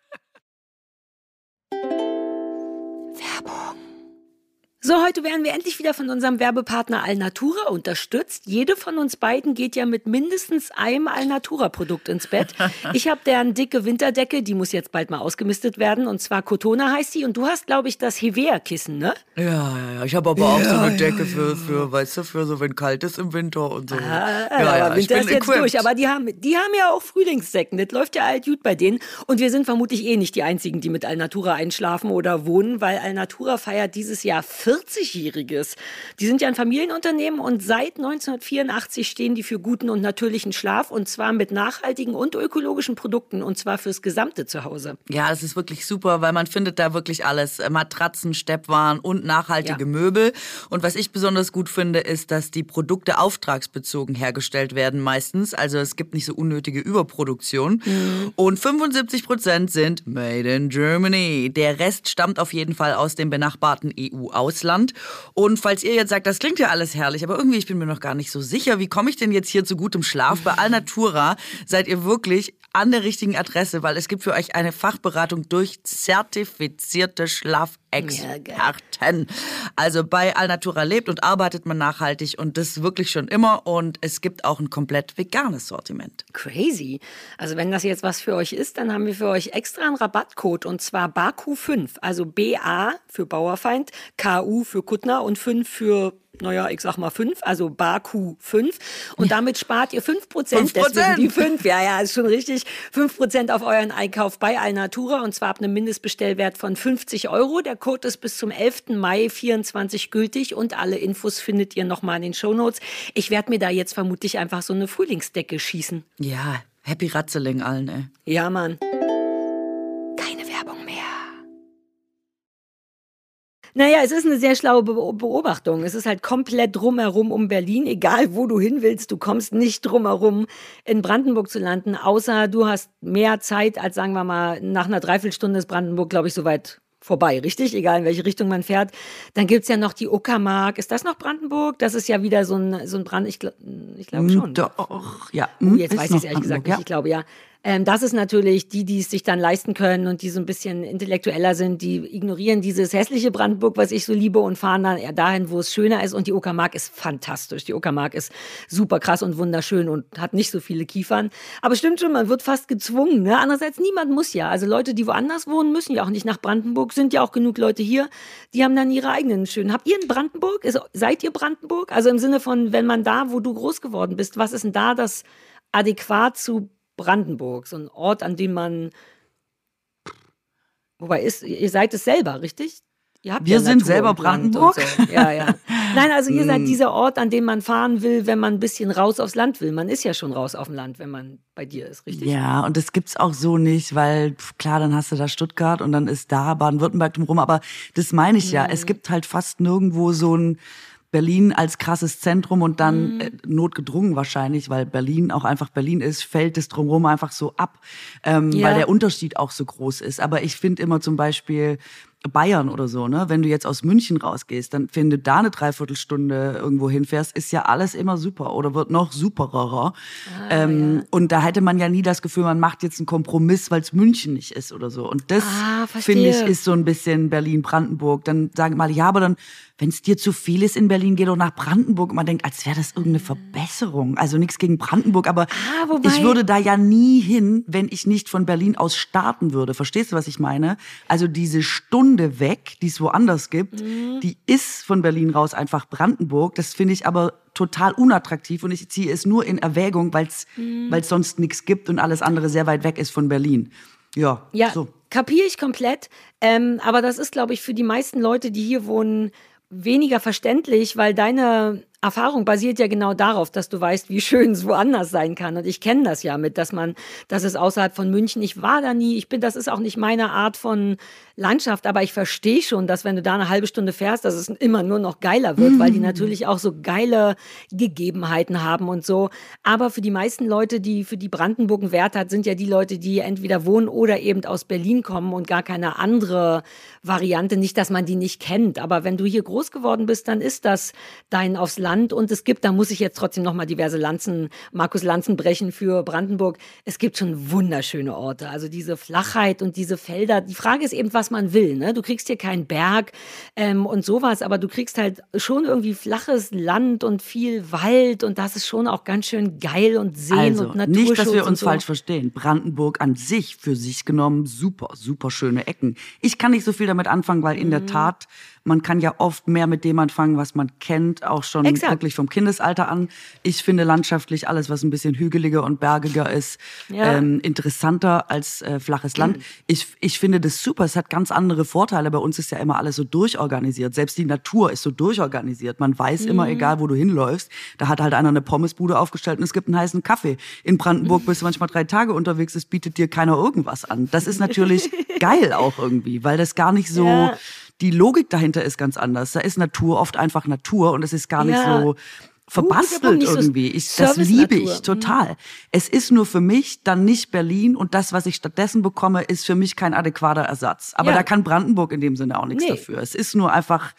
Werbung. So, heute werden wir endlich wieder von unserem Werbepartner Alnatura unterstützt. Jede von uns beiden geht ja mit mindestens einem Alnatura-Produkt ins Bett. Ich habe deren dicke Winterdecke, die muss jetzt bald mal ausgemistet werden. Und zwar Cotona heißt die. Und du hast, glaube ich, das Hevea-Kissen, ne? Ja. Ich habe aber auch so eine Decke für, weißt du, für so, wenn kalt ist im Winter und so. Aber Winter ist jetzt durch. Aber die haben ja auch Frühlingsdecken. Das läuft ja alt gut bei denen. Und wir sind vermutlich nicht die Einzigen, die mit Alnatura einschlafen oder wohnen, weil Alnatura feiert dieses Jahr 40-Jähriges. Die sind ja ein Familienunternehmen und seit 1984 stehen die für guten und natürlichen Schlaf und zwar mit nachhaltigen und ökologischen Produkten und zwar fürs gesamte Zuhause. Ja, das ist wirklich super, weil man findet da wirklich alles. Matratzen, Steppwaren und nachhaltige Möbel. Und was ich besonders gut finde, ist, dass die Produkte auftragsbezogen hergestellt werden meistens. Also es gibt nicht so unnötige Überproduktion. Mhm. Und 75% sind made in Germany. Der Rest stammt auf jeden Fall aus dem benachbarten EU-Ausland. Und falls ihr jetzt sagt, das klingt ja alles herrlich, aber irgendwie, ich bin mir noch gar nicht so sicher, wie komme ich denn jetzt hier zu gutem Schlaf? Bei Alnatura seid ihr wirklich an der richtigen Adresse, weil es gibt für euch eine Fachberatung durch zertifizierte Schlafexperten. Also bei Alnatura lebt und arbeitet man nachhaltig und das wirklich schon immer und es gibt auch ein komplett veganes Sortiment. Crazy. Also wenn das jetzt was für euch ist, dann haben wir für euch extra einen Rabattcode und zwar BAKU5, also BA für Bauerfeind, KU für Kuttner und 5 für, ich sag mal 5, also BAKU5. Und damit spart ihr 5%. 5%. Deswegen die 5. Ja, ist schon richtig. 5% auf euren Einkauf bei Alnatura und zwar ab einem Mindestbestellwert von 50 €. Der Code ist bis zum 11. Mai 24 gültig und alle Infos findet ihr nochmal in den Shownotes. Ich werde mir da jetzt vermutlich einfach so eine Frühlingsdecke schießen. Ja, happy Ratzeling allen, ey. Ja, Mann. Keine Werbung mehr. Naja, es ist eine sehr schlaue Beobachtung. Es ist halt komplett drumherum um Berlin. Egal, wo du hin willst, du kommst nicht drumherum, in Brandenburg zu landen. Außer du hast mehr Zeit als, sagen wir mal, nach einer Dreiviertelstunde ist Brandenburg, glaube ich, soweit vorbei, richtig? Egal, in welche Richtung man fährt. Dann gibt's ja noch die Uckermark. Ist das noch Brandenburg? Das ist ja wieder so ein Brand. Ich glaube schon. Doch, ja. Jetzt weiß ich es ehrlich gesagt nicht. Ich glaube, ja. Das ist natürlich die es sich dann leisten können und die so ein bisschen intellektueller sind, die ignorieren dieses hässliche Brandenburg, was ich so liebe, und fahren dann eher dahin, wo es schöner ist. Und die Uckermark ist fantastisch. Die Uckermark ist super krass und wunderschön und hat nicht so viele Kiefern. Aber stimmt schon, man wird fast gezwungen. Ne? Andererseits, niemand muss ja. Also Leute, die woanders wohnen, müssen ja auch nicht nach Brandenburg. Sind ja auch genug Leute hier, die haben dann ihre eigenen schönen. Habt ihr in Brandenburg? Seid ihr Brandenburg? Also im Sinne von, wenn man da, wo du groß geworden bist, was ist denn da das adäquat zu Brandenburg, so ein Ort, an dem man, wobei ihr seid es selber, richtig? Ihr habt Wir sind Natur selber und Land Brandenburg. und so. Ja, ja. Nein, also ihr seid dieser Ort, an dem man fahren will, wenn man ein bisschen raus aufs Land will. Man ist ja schon raus auf dem Land, wenn man bei dir ist, richtig? Ja, und das gibt's auch so nicht, weil klar, dann hast du da Stuttgart und dann ist da Baden-Württemberg drumherum, aber das meine ich ja. Es gibt halt fast nirgendwo so ein Berlin als krasses Zentrum und dann notgedrungen wahrscheinlich, weil Berlin auch einfach Berlin ist, fällt es drumherum einfach so ab, weil der Unterschied auch so groß ist. Aber ich finde immer zum Beispiel Bayern oder so, ne? Wenn du jetzt aus München rausgehst, dann wenn du da eine Dreiviertelstunde irgendwo hinfährst, ist ja alles immer super oder wird noch superer. Und da hätte man ja nie das Gefühl, man macht jetzt einen Kompromiss, weil es München nicht ist oder so. Und das, finde ich, ist so ein bisschen Berlin-Brandenburg. Dann sagen mal, ja, aber dann, wenn es dir zu viel ist in Berlin, geh doch nach Brandenburg. Und man denkt, als wäre das irgendeine Verbesserung. Also nichts gegen Brandenburg, aber ich würde da ja nie hin, wenn ich nicht von Berlin aus starten würde. Verstehst du, was ich meine? Also diese Stunde weg, die es woanders gibt, die ist von Berlin raus einfach Brandenburg. Das finde ich aber total unattraktiv und ich ziehe es nur in Erwägung, weil es sonst nichts gibt und alles andere sehr weit weg ist von Berlin. Ja, so. Kapiere ich komplett. Aber das ist, glaube ich, für die meisten Leute, die hier wohnen, weniger verständlich, weil deine Erfahrung basiert ja genau darauf, dass du weißt, wie schön es woanders sein kann. Und ich kenne das ja dass es außerhalb von München, ich war da nie, das ist auch nicht meine Art von Landschaft, aber ich verstehe schon, dass wenn du da eine halbe Stunde fährst, dass es immer nur noch geiler wird, weil die natürlich auch so geile Gegebenheiten haben und so. Aber für die meisten Leute, für die Brandenburg einen Wert hat, sind ja die Leute, die entweder wohnen oder eben aus Berlin kommen und gar keine andere Variante. Nicht, dass man die nicht kennt, aber wenn du hier groß geworden bist, dann ist das dein aufs Land. Und es gibt, da muss ich jetzt trotzdem nochmal diverse Markus Lanzen brechen für Brandenburg. Es gibt schon wunderschöne Orte. Also diese Flachheit und diese Felder. Die Frage ist eben, was man will. Ne? Du kriegst hier keinen Berg und sowas, aber du kriegst halt schon irgendwie flaches Land und viel Wald und das ist schon auch ganz schön geil und Seen und Naturschutz. Nicht, dass wir uns falsch verstehen. Brandenburg an sich, für sich genommen, super, super schöne Ecken. Ich kann nicht so viel damit anfangen, weil in der Tat, man kann ja oft mehr mit dem anfangen, was man kennt, auch schon wirklich vom Kindesalter an. Ich finde landschaftlich alles, was ein bisschen hügeliger und bergiger ist, interessanter als flaches Land. Ich finde das super, es hat ganz andere Vorteile. Bei uns ist ja immer alles so durchorganisiert. Selbst die Natur ist so durchorganisiert. Man weiß immer, egal wo du hinläufst, da hat halt einer eine Pommesbude aufgestellt und es gibt einen heißen Kaffee. In Brandenburg bist du manchmal 3 Tage unterwegs, es bietet dir keiner irgendwas an. Das ist natürlich geil auch irgendwie, weil das gar nicht so... Die Logik dahinter ist ganz anders. Da ist Natur oft einfach Natur und es ist gar nicht so verbastelt irgendwie. Das liebe ich total. Es ist nur für mich dann nicht Berlin und das, was ich stattdessen bekomme, ist für mich kein adäquater Ersatz. Aber da kann Brandenburg in dem Sinne auch nichts dafür. Es ist nur einfach...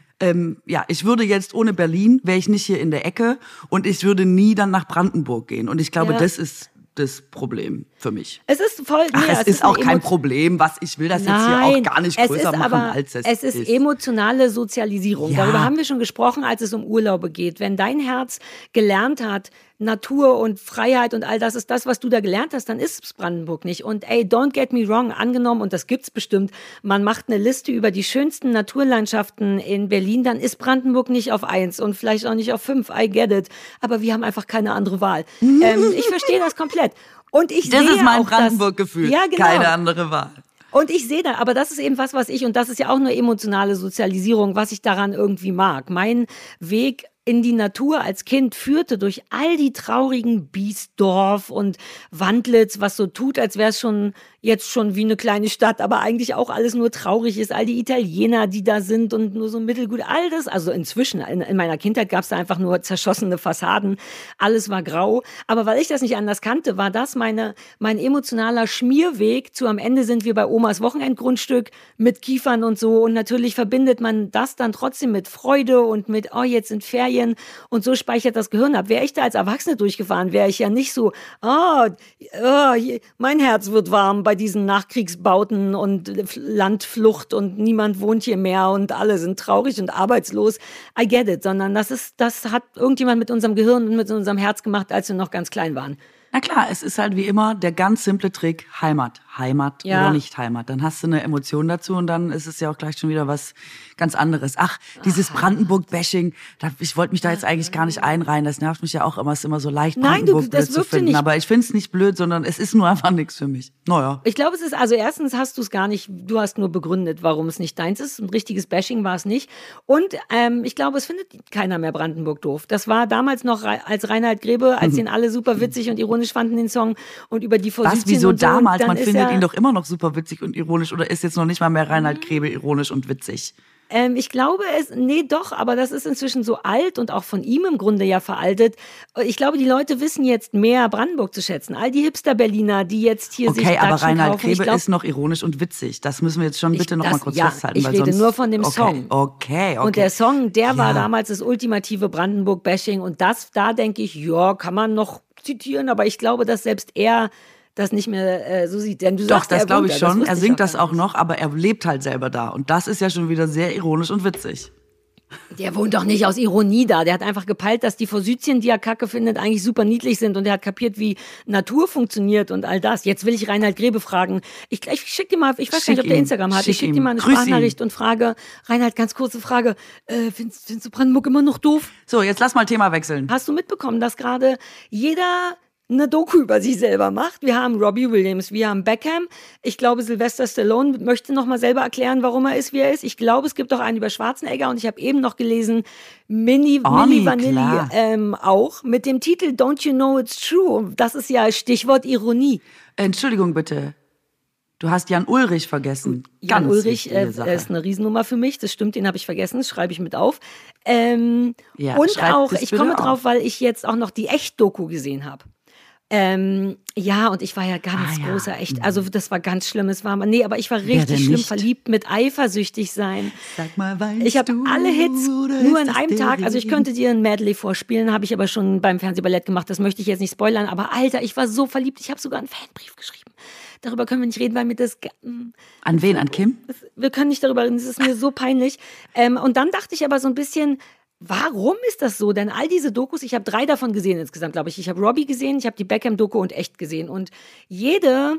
ich würde jetzt ohne Berlin, wäre ich nicht hier in der Ecke und ich würde nie dann nach Brandenburg gehen. Und ich glaube, das ist das Problem für mich. Es ist voll. Es ist auch kein Problem, was ich will das jetzt hier auch gar nicht größer machen, als es ist. Es ist emotionale Sozialisierung. Ja. Darüber haben wir schon gesprochen, als es um Urlaube geht. Wenn dein Herz gelernt hat, Natur und Freiheit und all das ist das, was du da gelernt hast, dann ist es Brandenburg nicht. Und don't get me wrong, angenommen, und das gibt's bestimmt, man macht eine Liste über die schönsten Naturlandschaften in Berlin, dann ist Brandenburg nicht auf 1 und vielleicht auch nicht auf 5, I get it. Aber wir haben einfach keine andere Wahl. Ich verstehe das komplett. Und das ist mein Brandenburg-Gefühl. Ja, genau. Keine andere Wahl. Und ich sehe da, aber das ist eben und das ist ja auch nur emotionale Sozialisierung, was ich daran irgendwie mag. Mein Weg in die Natur als Kind führte durch all die traurigen Biesdorf und Wandlitz, was so tut, als wäre es jetzt schon wie eine kleine Stadt, aber eigentlich auch alles nur traurig ist. All die Italiener, die da sind und nur so mittelgut, all das. Also inzwischen, in meiner Kindheit gab es da einfach nur zerschossene Fassaden. Alles war grau. Aber weil ich das nicht anders kannte, war das mein emotionaler Schmierweg zu am Ende sind wir bei Omas Wochenendgrundstück mit Kiefern und so. Und natürlich verbindet man das dann trotzdem mit Freude und mit, jetzt sind Ferien Serien und so speichert das Gehirn ab. Wäre ich da als Erwachsene durchgefahren, wäre ich ja nicht so, mein Herz wird warm bei diesen Nachkriegsbauten und Landflucht und niemand wohnt hier mehr und alle sind traurig und arbeitslos. I get it, sondern das hat irgendjemand mit unserem Gehirn und mit unserem Herz gemacht, als wir noch ganz klein waren. Na klar, es ist halt wie immer der ganz simple Trick, Heimat. Heimat oder nicht Heimat. Dann hast du eine Emotion dazu und dann ist es ja auch gleich schon wieder was ganz anderes. Ach, dieses Brandenburg-Bashing, ich wollte mich da jetzt eigentlich gar nicht einreihen. Das nervt mich ja auch immer. Es ist immer so leicht, Brandenburg blöd zu finden. Nicht. Aber ich finde es nicht blöd, sondern es ist nur einfach nichts für mich. Naja. Ich glaube, es ist, also erstens hast du es gar nicht, du hast nur begründet, warum es nicht deins ist. Ein richtiges Bashing war es nicht. Und ich glaube, es findet keiner mehr Brandenburg doof. Das war damals noch als Reinhard Grebe, als den alle super witzig und ironisch fanden, den Song. Und über die Forsythien Was, wieso und so. damals? Und man findet ihn doch immer noch super witzig und ironisch oder ist jetzt noch nicht mal mehr Reinhard Grebe ironisch und witzig? Ich glaube aber das ist inzwischen so alt und auch von ihm im Grunde ja veraltet. Ich glaube, die Leute wissen jetzt mehr Brandenburg zu schätzen. All die Hipster-Berliner, die jetzt hier sich Datschen aber Reinhard kaufen. Grebe ist noch ironisch und witzig. Das müssen wir jetzt schon bitte noch mal kurz festhalten. Ich rede nur von dem Song. Okay. Und der Song, der war damals das ultimative Brandenburg-Bashing und da denke ich, ja, kann man noch zitieren, aber ich glaube, dass selbst er das nicht mehr so sieht. Denn du Doch, sagst, das glaube ich schon. Er singt das auch nicht. noch, aber er lebt halt selber da. Und das ist ja schon wieder sehr ironisch und witzig. Der wohnt doch nicht aus Ironie da. Der hat einfach gepeilt, dass die Forsythien, die er kacke findet, eigentlich super niedlich sind. Und er hat kapiert, wie Natur funktioniert und all das. Jetzt will ich Reinhard Grebe fragen. Ich schicke dir mal, ich weiß gar nicht, ob der Instagram hat. Ich schicke dir mal eine Sprachnachricht und frage, Reinhard, ganz kurze Frage. Findest du Brandenburg immer noch doof? So, jetzt lass mal Thema wechseln. Hast du mitbekommen, dass gerade jeder eine Doku über sich selber macht? Wir haben Robbie Williams, wir haben Beckham. Ich glaube, Sylvester Stallone möchte noch mal selber erklären, warum er ist, wie er ist. Ich glaube, es gibt auch einen über Schwarzenegger und ich habe eben noch gelesen, Milli Vanilli auch mit dem Titel Don't You Know It's True. Das ist ja Stichwort Ironie. Entschuldigung bitte. Du hast Jan Ulrich vergessen. Jan Ulrich ist eine Riesennummer für mich. Das stimmt, den habe ich vergessen. Das schreibe ich mit auf. Und auch, ich komme drauf, weil ich jetzt auch noch die Echt-Doku gesehen habe. Und ich war ja ganz großer Echt, also das war ganz schlimm, aber ich war richtig schlimm verliebt mit eifersüchtig sein. Sag mal, ich habe alle Hits nur in einem Tag, also ich könnte dir ein Medley vorspielen, habe ich aber schon beim Fernsehballett gemacht, das möchte ich jetzt nicht spoilern, aber Alter, ich war so verliebt, ich habe sogar einen Fanbrief geschrieben. Darüber können wir nicht reden, weil mir das... An wen? An Kim? Wir können nicht darüber reden, das ist mir so peinlich. Und dann dachte ich aber so ein bisschen... Warum ist das so? Denn all diese Dokus, ich habe 3 davon gesehen insgesamt, glaube ich. Ich habe Robbie gesehen, ich habe die Beckham-Doku und Echt gesehen. Und jede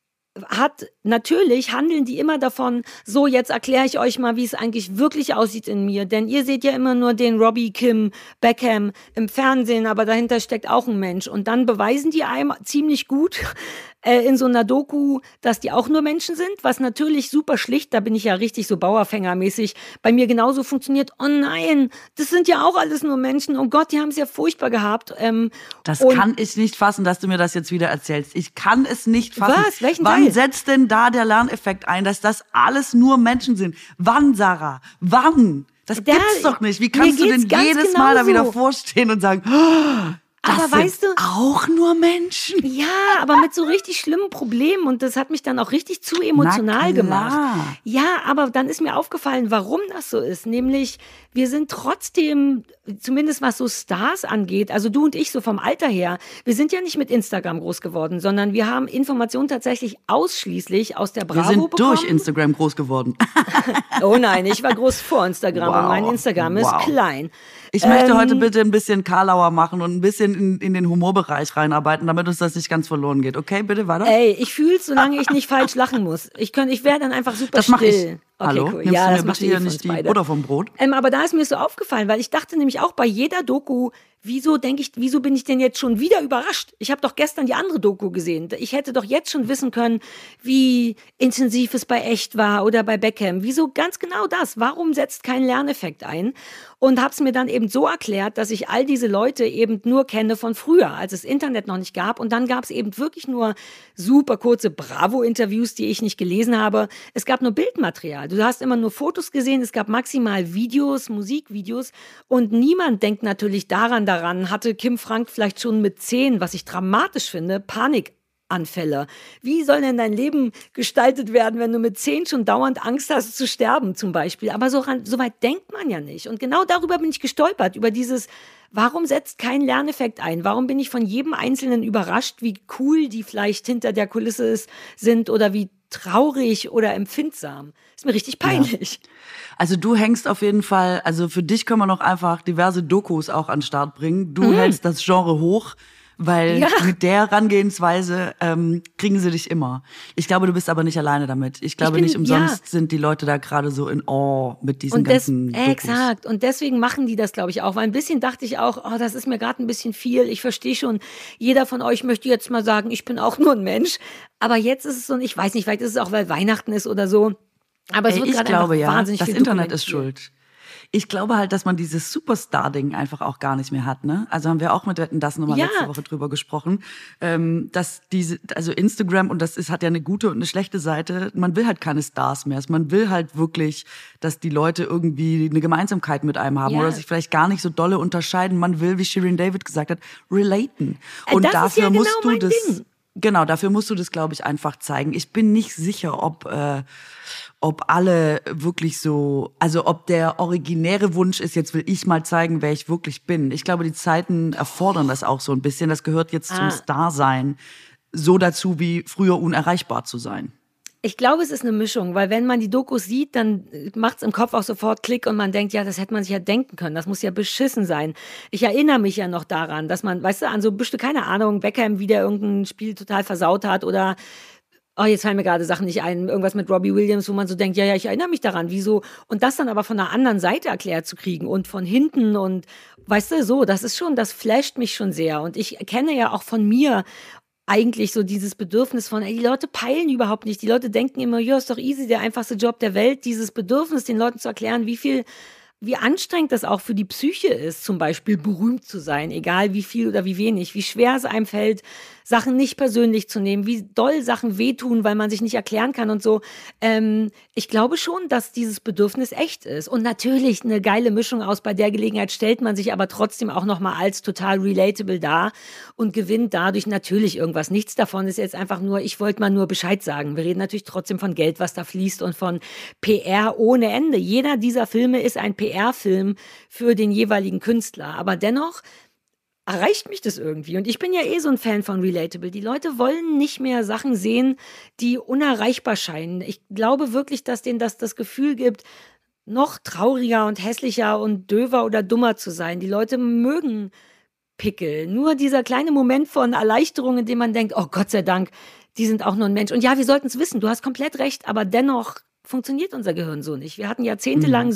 natürlich handeln die immer davon, so jetzt erkläre ich euch mal, wie es eigentlich wirklich aussieht in mir. Denn ihr seht ja immer nur den Robbie, Kim, Beckham im Fernsehen, aber dahinter steckt auch ein Mensch. Und dann beweisen die einem ziemlich gut in so einer Doku, dass die auch nur Menschen sind, was natürlich super schlicht, da bin ich ja richtig so Bauerfängermäßig, bei mir genauso funktioniert. Oh nein, das sind ja auch alles nur Menschen. Oh Gott, die haben es ja furchtbar gehabt. Das kann ich nicht fassen, dass du mir das jetzt wieder erzählst. Ich kann es nicht fassen. Was? Welchen Wann Teil? setzt denn da der Lerneffekt ein, dass das alles nur Menschen sind? Wann, Sarah? Wann? Das gibt's doch nicht. Wie kannst du denn jedes Mal da wieder vorstehen und sagen, das aber weißt du, auch nur Menschen? Ja, aber mit so richtig schlimmen Problemen und das hat mich dann auch richtig zu emotional gemacht. Ja, aber dann ist mir aufgefallen, warum das so ist. Nämlich, wir sind trotzdem, zumindest was so Stars angeht, also du und ich so vom Alter her, wir sind ja nicht mit Instagram groß geworden, sondern wir haben Informationen tatsächlich ausschließlich aus der Bravo bekommen. Wir sind durch Instagram groß geworden. Oh nein, ich war groß vor Instagram und mein Instagram ist klein. Ich möchte heute bitte ein bisschen Karlauer machen und ein bisschen in den Humorbereich reinarbeiten, damit uns das nicht ganz verloren geht. Okay, bitte weiter? Ey, ich fühl's, solange ich nicht falsch lachen muss. Ich wäre dann einfach super still. Das mach ich. Okay, hallo? cool. Nimmst Ja, du das mir macht bitte hier nicht die Butter vom Brot? Aber da ist mir so aufgefallen, weil ich dachte nämlich auch bei jeder Doku, wieso bin ich denn jetzt schon wieder überrascht? Ich habe doch gestern die andere Doku gesehen. Ich hätte doch jetzt schon wissen können, wie intensiv es bei Echt war oder bei Beckham. Wieso ganz genau das? Warum setzt kein Lerneffekt ein? Und habe es mir dann eben so erklärt, dass ich all diese Leute eben nur kenne von früher, als es Internet noch nicht gab. Und dann gab es eben wirklich nur super kurze Bravo-Interviews, die ich nicht gelesen habe. Es gab nur Bildmaterial. Du hast immer nur Fotos gesehen. Es gab maximal Videos, Musikvideos. Und niemand denkt natürlich daran, hatte Kim Frank vielleicht schon mit 10, was ich dramatisch finde, Panik Anfälle. Wie soll denn dein Leben gestaltet werden, wenn du mit 10 schon dauernd Angst hast zu sterben zum Beispiel? Aber so weit denkt man ja nicht. Und genau darüber bin ich gestolpert, über dieses, warum setzt kein Lerneffekt ein? Warum bin ich von jedem Einzelnen überrascht, wie cool die vielleicht hinter der Kulisse sind oder wie traurig oder empfindsam? Ist mir richtig peinlich. Ja. Also du hängst auf jeden Fall, also für dich können wir noch einfach diverse Dokus auch an den Start bringen. Du hältst das Genre hoch. Weil mit der Herangehensweise kriegen sie dich immer. Ich glaube, du bist aber nicht alleine damit. Ich glaube, nicht umsonst sind die Leute da gerade so in Awe mit diesen ganzen Dokus. Exakt. Und deswegen machen die das, glaube ich, auch. Weil ein bisschen dachte ich auch, oh, das ist mir gerade ein bisschen viel. Ich verstehe schon, jeder von euch möchte jetzt mal sagen, ich bin auch nur ein Mensch. Aber jetzt ist es so, ich weiß nicht, vielleicht ist es auch, weil Weihnachten ist oder so. Aber es wird gerade einfach wahnsinnig viel. Das Internet ist schuld. Ich glaube halt, dass man dieses Superstar-Ding einfach auch gar nicht mehr hat, ne? Also haben wir auch mit Wetten, das nochmal letzte Woche drüber gesprochen, dass also Instagram, und hat ja eine gute und eine schlechte Seite, man will halt keine Stars mehr. Man will halt wirklich, dass die Leute irgendwie eine Gemeinsamkeit mit einem haben oder sich vielleicht gar nicht so dolle unterscheiden. Man will, wie Shirin David gesagt hat, relaten. Und das dafür ist ja musst genau du das, Ding. Genau, dafür musst du das, glaube ich, einfach zeigen. Ich bin nicht sicher, ob alle wirklich so, also ob der originäre Wunsch ist, jetzt will ich mal zeigen, wer ich wirklich bin. Ich glaube, die Zeiten erfordern das auch so ein bisschen. Das gehört jetzt zum Starsein so dazu, wie früher unerreichbar zu sein. Ich glaube, es ist eine Mischung, weil wenn man die Dokus sieht, dann macht's im Kopf auch sofort Klick und man denkt, ja, das hätte man sich ja denken können, das muss ja beschissen sein. Ich erinnere mich ja noch daran, dass man, weißt du, an so keine Ahnung, Beckham, wie der irgendein Spiel total versaut hat oder jetzt fallen mir gerade Sachen nicht ein, irgendwas mit Robbie Williams, wo man so denkt, ja, ich erinnere mich daran, wieso? Und das dann aber von der anderen Seite erklärt zu kriegen und von hinten und, weißt du, so, das flasht mich schon sehr. Und ich kenne ja auch von mir eigentlich so dieses Bedürfnis von, die Leute peilen überhaupt nicht. Die Leute denken immer, ja, ist doch easy, der einfachste Job der Welt, dieses Bedürfnis, den Leuten zu erklären, wie anstrengend das auch für die Psyche ist, zum Beispiel berühmt zu sein, egal wie viel oder wie wenig, wie schwer es einem fällt, Sachen nicht persönlich zu nehmen, wie doll Sachen wehtun, weil man sich nicht erklären kann und so. Ich glaube schon, dass dieses Bedürfnis echt ist. Und natürlich eine geile Mischung aus, bei der Gelegenheit stellt man sich aber trotzdem auch nochmal als total relatable dar und gewinnt dadurch natürlich irgendwas. Nichts davon ist jetzt einfach nur, ich wollte mal nur Bescheid sagen. Wir reden natürlich trotzdem von Geld, was da fließt und von PR ohne Ende. Jeder dieser Filme ist ein PR-Film für den jeweiligen Künstler. Aber dennoch erreicht mich das irgendwie. Und ich bin ja so ein Fan von Relatable. Die Leute wollen nicht mehr Sachen sehen, die unerreichbar scheinen. Ich glaube wirklich, dass denen das Gefühl gibt, noch trauriger und hässlicher und döver oder dummer zu sein. Die Leute mögen Pickel. Nur dieser kleine Moment von Erleichterung, in dem man denkt, oh Gott sei Dank, die sind auch nur ein Mensch. Und ja, wir sollten es wissen, du hast komplett recht, aber dennoch funktioniert unser Gehirn so nicht. Wir hatten jahrzehntelang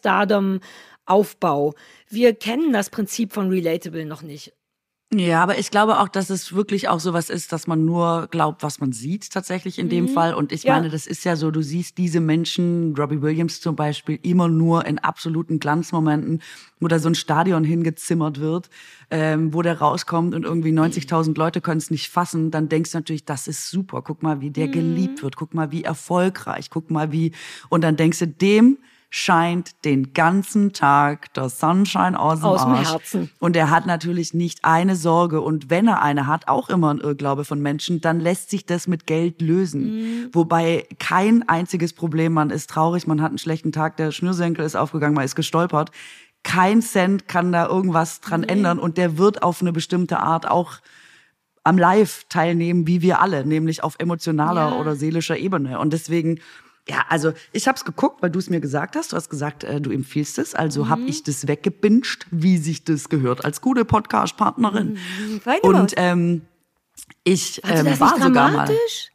Superstardom-Aufbau. Wir kennen das Prinzip von Relatable noch nicht. Ja, aber ich glaube auch, dass es wirklich auch sowas ist, dass man nur glaubt, was man sieht tatsächlich in dem Fall. Und ich meine, das ist ja so, du siehst diese Menschen, Robbie Williams zum Beispiel, immer nur in absoluten Glanzmomenten, wo da so ein Stadion hingezimmert wird, wo der rauskommt und irgendwie 90.000 Leute können es nicht fassen. Dann denkst du natürlich, das ist super. Guck mal, wie der geliebt wird. Guck mal, wie erfolgreich. Guck mal, wie... Und dann denkst du, dem scheint den ganzen Tag der Sunshine aus dem Herzen. Und er hat natürlich nicht eine Sorge. Und wenn er eine hat, auch immer ein Irrglaube von Menschen, dann lässt sich das mit Geld lösen. Wobei kein einziges Problem, man ist traurig, man hat einen schlechten Tag, der Schnürsenkel ist aufgegangen, man ist gestolpert. Kein Cent kann da irgendwas dran ändern. Und der wird auf eine bestimmte Art auch am Live teilnehmen, wie wir alle, nämlich auf emotionaler oder seelischer Ebene. Und deswegen... Ja, also ich habe es geguckt, weil du es mir gesagt hast. Du hast gesagt, du empfiehlst es. Also habe ich das weggebinged, wie sich das gehört, als gute Podcast-Partnerin. Und ich war sogar mal...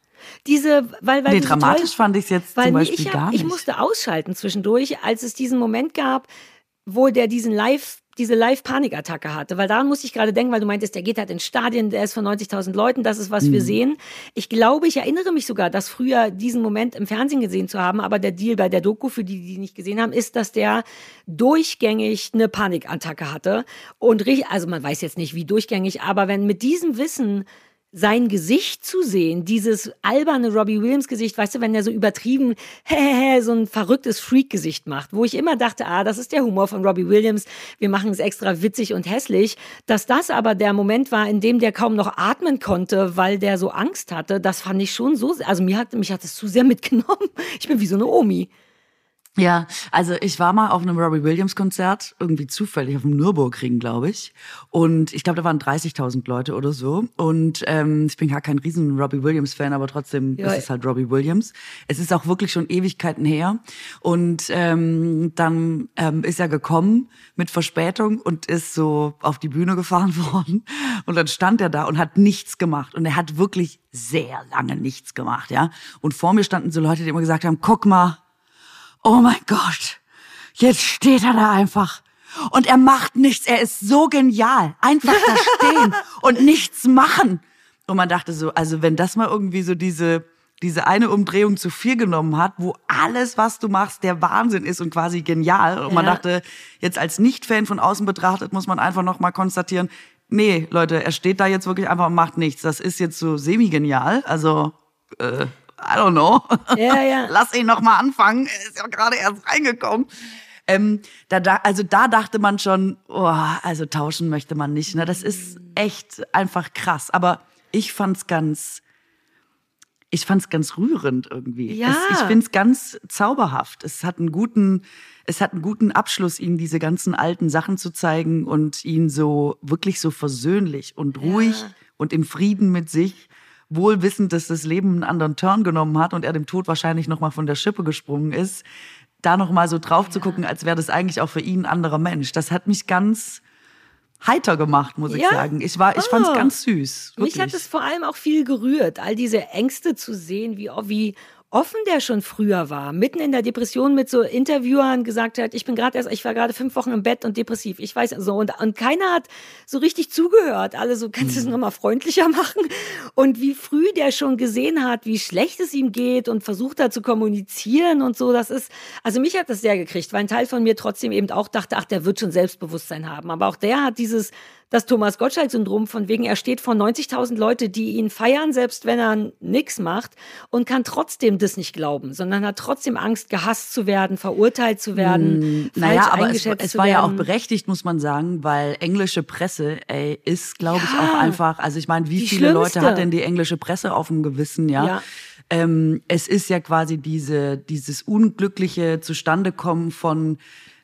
Weil dramatisch fand ich es jetzt zum Beispiel gar nicht. Ich musste ausschalten zwischendurch, als es diesen Moment gab, wo der diese Live-Panikattacke hatte. Weil daran musste ich gerade denken, weil du meintest, der geht halt ins Stadion, der ist von 90.000 Leuten, das ist, was wir sehen. Ich glaube, ich erinnere mich sogar, dass früher diesen Moment im Fernsehen gesehen zu haben, aber der Deal bei der Doku, für die nicht gesehen haben, ist, dass der durchgängig eine Panikattacke hatte. Und also man weiß jetzt nicht, wie durchgängig, aber wenn mit diesem Wissen sein Gesicht zu sehen, dieses alberne Robbie Williams-Gesicht, weißt du, wenn der so übertrieben, so ein verrücktes Freak-Gesicht macht, wo ich immer dachte, das ist der Humor von Robbie Williams, wir machen es extra witzig und hässlich, dass das aber der Moment war, in dem der kaum noch atmen konnte, weil der so Angst hatte, das fand ich schon so, also mich hat es zu sehr mitgenommen. Ich bin wie so eine Omi. Ja, also ich war mal auf einem Robbie Williams Konzert, irgendwie zufällig auf dem Nürburgring, glaube ich. Und ich glaube, da waren 30.000 Leute oder so. Und ich bin gar kein riesen Robbie Williams Fan, aber trotzdem ist es halt Robbie Williams. Es ist auch wirklich schon Ewigkeiten her. Und dann ist er gekommen mit Verspätung und ist so auf die Bühne gefahren worden. Und dann stand er da und hat nichts gemacht. Und er hat wirklich sehr lange nichts gemacht, ja. Und vor mir standen so Leute, die immer gesagt haben, guck mal, oh mein Gott, jetzt steht er da einfach und er macht nichts. Er ist so genial. Einfach da stehen und nichts machen. Und man dachte so, also wenn das mal irgendwie so diese eine Umdrehung zu viel genommen hat, wo alles, was du machst, der Wahnsinn ist und quasi genial. Und man dachte, jetzt als Nicht-Fan von außen betrachtet, muss man einfach noch mal konstatieren, nee, Leute, er steht da jetzt wirklich einfach und macht nichts. Das ist jetzt so semi-genial. Also, I don't know. Ja. Lass ihn noch mal anfangen. Er ist ja gerade erst reingekommen. Da dachte man schon, also tauschen möchte man nicht. Ne? Das ist echt einfach krass. Aber ich fand's ganz rührend irgendwie. Ja. Ich find's ganz zauberhaft. Es hat einen guten Abschluss, ihm diese ganzen alten Sachen zu zeigen und ihn so wirklich so versöhnlich und ruhig und im Frieden mit sich, wohl wissend, dass das Leben einen anderen Turn genommen hat und er dem Tod wahrscheinlich noch mal von der Schippe gesprungen ist, da noch mal so drauf zu gucken, als wäre das eigentlich auch für ihn ein anderer Mensch. Das hat mich ganz heiter gemacht, muss ich sagen. Ich fand's ganz süß. Wirklich. Mich hat es vor allem auch viel gerührt, all diese Ängste zu sehen, wie offen der schon früher war, mitten in der Depression mit so Interviewern gesagt hat, ich war gerade 5 Wochen im Bett und depressiv. Ich weiß so und keiner hat so richtig zugehört. Alle so, kannst du es nochmal freundlicher machen? Und wie früh der schon gesehen hat, wie schlecht es ihm geht und versucht hat zu kommunizieren und so. Also mich hat das sehr gekriegt, weil ein Teil von mir trotzdem eben auch dachte, der wird schon Selbstbewusstsein haben. Aber auch der hat das Thomas Gottschalk-Syndrom, von wegen, er steht vor 90.000 Leute, die ihn feiern, selbst wenn er nichts macht und kann trotzdem das nicht glauben, sondern hat trotzdem Angst, gehasst zu werden, verurteilt zu werden, falsch eingeschätzt zu werden. Es war ja auch berechtigt, muss man sagen, weil englische Presse, ist, glaube ich, auch einfach, also ich meine, wie viele Leute hat denn die englische Presse auf dem Gewissen, ja? Es ist ja quasi dieses unglückliche Zustandekommen von.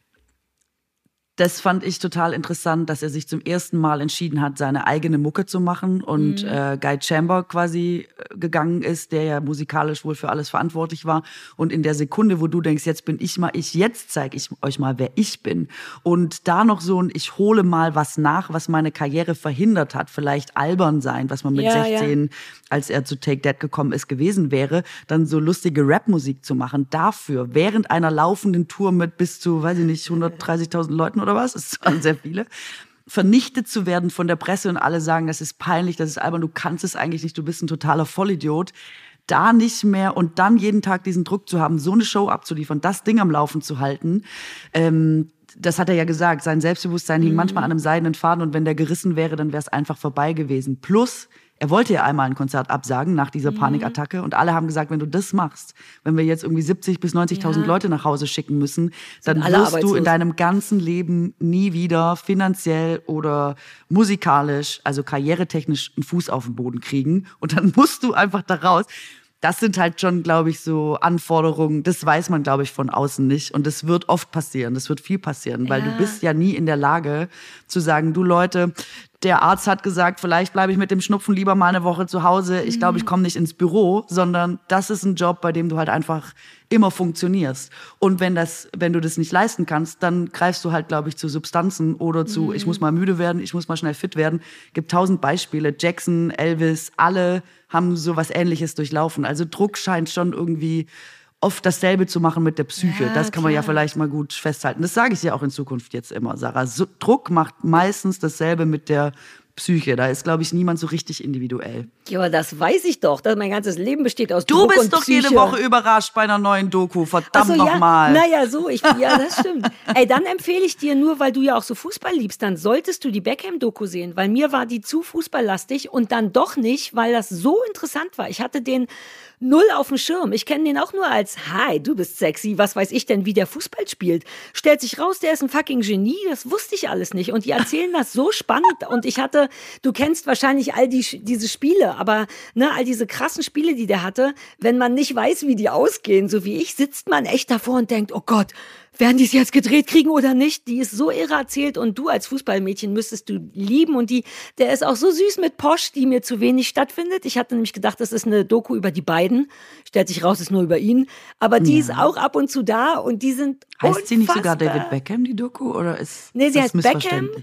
Das fand ich total interessant, dass er sich zum ersten Mal entschieden hat, seine eigene Mucke zu machen und Guy Chambers quasi gegangen ist, der ja musikalisch wohl für alles verantwortlich war. Und in der Sekunde, wo du denkst, jetzt bin ich mal ich, jetzt zeige ich euch mal, wer ich bin. Und da noch so ein, ich hole mal was nach, was meine Karriere verhindert hat. Vielleicht albern sein, was man mit 16, als er zu Take That gekommen ist, gewesen wäre. Dann so lustige Rapmusik zu machen. Dafür, während einer laufenden Tour mit bis zu, weiß ich nicht, 130.000 Leuten oder was, es waren sehr viele, vernichtet zu werden von der Presse und alle sagen, das ist peinlich, das ist albern, du kannst es eigentlich nicht, du bist ein totaler Vollidiot. Da nicht mehr und dann jeden Tag diesen Druck zu haben, so eine Show abzuliefern, das Ding am Laufen zu halten, das hat er ja gesagt, sein Selbstbewusstsein hing manchmal an einem seidenen Faden und wenn der gerissen wäre, dann wäre es einfach vorbei gewesen. Plus, er wollte ja einmal ein Konzert absagen nach dieser Panikattacke und alle haben gesagt, wenn du das machst, wenn wir jetzt irgendwie 70.000 bis 90.000 Leute nach Hause schicken müssen, dann wirst du in deinem ganzen Leben nie wieder finanziell oder musikalisch, also karrieretechnisch einen Fuß auf den Boden kriegen und dann musst du einfach da raus. Das sind halt schon, glaube ich, so Anforderungen, das weiß man, glaube ich, von außen nicht. Und das wird oft passieren, das wird viel passieren, weil du bist ja nie in der Lage zu sagen, du Leute, der Arzt hat gesagt, vielleicht bleibe ich mit dem Schnupfen lieber mal eine Woche zu Hause. Ich glaube, ich komme nicht ins Büro, sondern das ist ein Job, bei dem du halt einfach immer funktionierst. Und wenn du das nicht leisten kannst, dann greifst du halt, glaube ich, zu Substanzen oder zu, ich muss mal müde werden, ich muss mal schnell fit werden. Gibt 1000 Beispiele. Jackson, Elvis, alle haben so was Ähnliches durchlaufen. Also Druck scheint schon irgendwie oft dasselbe zu machen mit der Psyche. Ja, das kann man ja vielleicht mal gut festhalten. Das sage ich ja auch in Zukunft jetzt immer, Sarah. Druck macht meistens dasselbe mit der Psyche. Da ist, glaube ich, niemand so richtig individuell. Ja, aber das weiß ich doch, dass mein ganzes Leben besteht aus Du Druck bist und doch Psyche. jede Woche überrascht bei einer neuen Doku. Verdammt nochmal. Naja, ja, das stimmt. Ey, dann empfehle ich dir nur, weil du ja auch so Fußball liebst, dann solltest du die Beckham-Doku sehen, weil mir war die zu fußballlastig und dann doch nicht, weil das so interessant war. Ich hatte den null auf dem Schirm. Ich kenne den auch nur als, hi, du bist sexy, was weiß ich denn, wie der Fußball spielt. Stellt sich raus, der ist ein fucking Genie, das wusste ich alles nicht. Und die erzählen das so spannend. Und du kennst wahrscheinlich all diese Spiele, aber ne, all diese krassen Spiele, die der hatte, wenn man nicht weiß, wie die ausgehen, so wie ich, sitzt man echt davor und denkt, oh Gott, werden die es jetzt gedreht kriegen oder nicht? Die ist so irre erzählt und du als Fußballmädchen müsstest du lieben und der ist auch so süß mit Posh, die mir zu wenig stattfindet. Ich hatte nämlich gedacht, das ist eine Doku über die beiden. Stellt sich raus, ist nur über ihn. Aber die ist auch ab und zu da und die sind Heißt sie nicht sogar unfassbar. David Beckham, die Doku? Oder ist Nee, sie das heißt Beckham. missverständlich?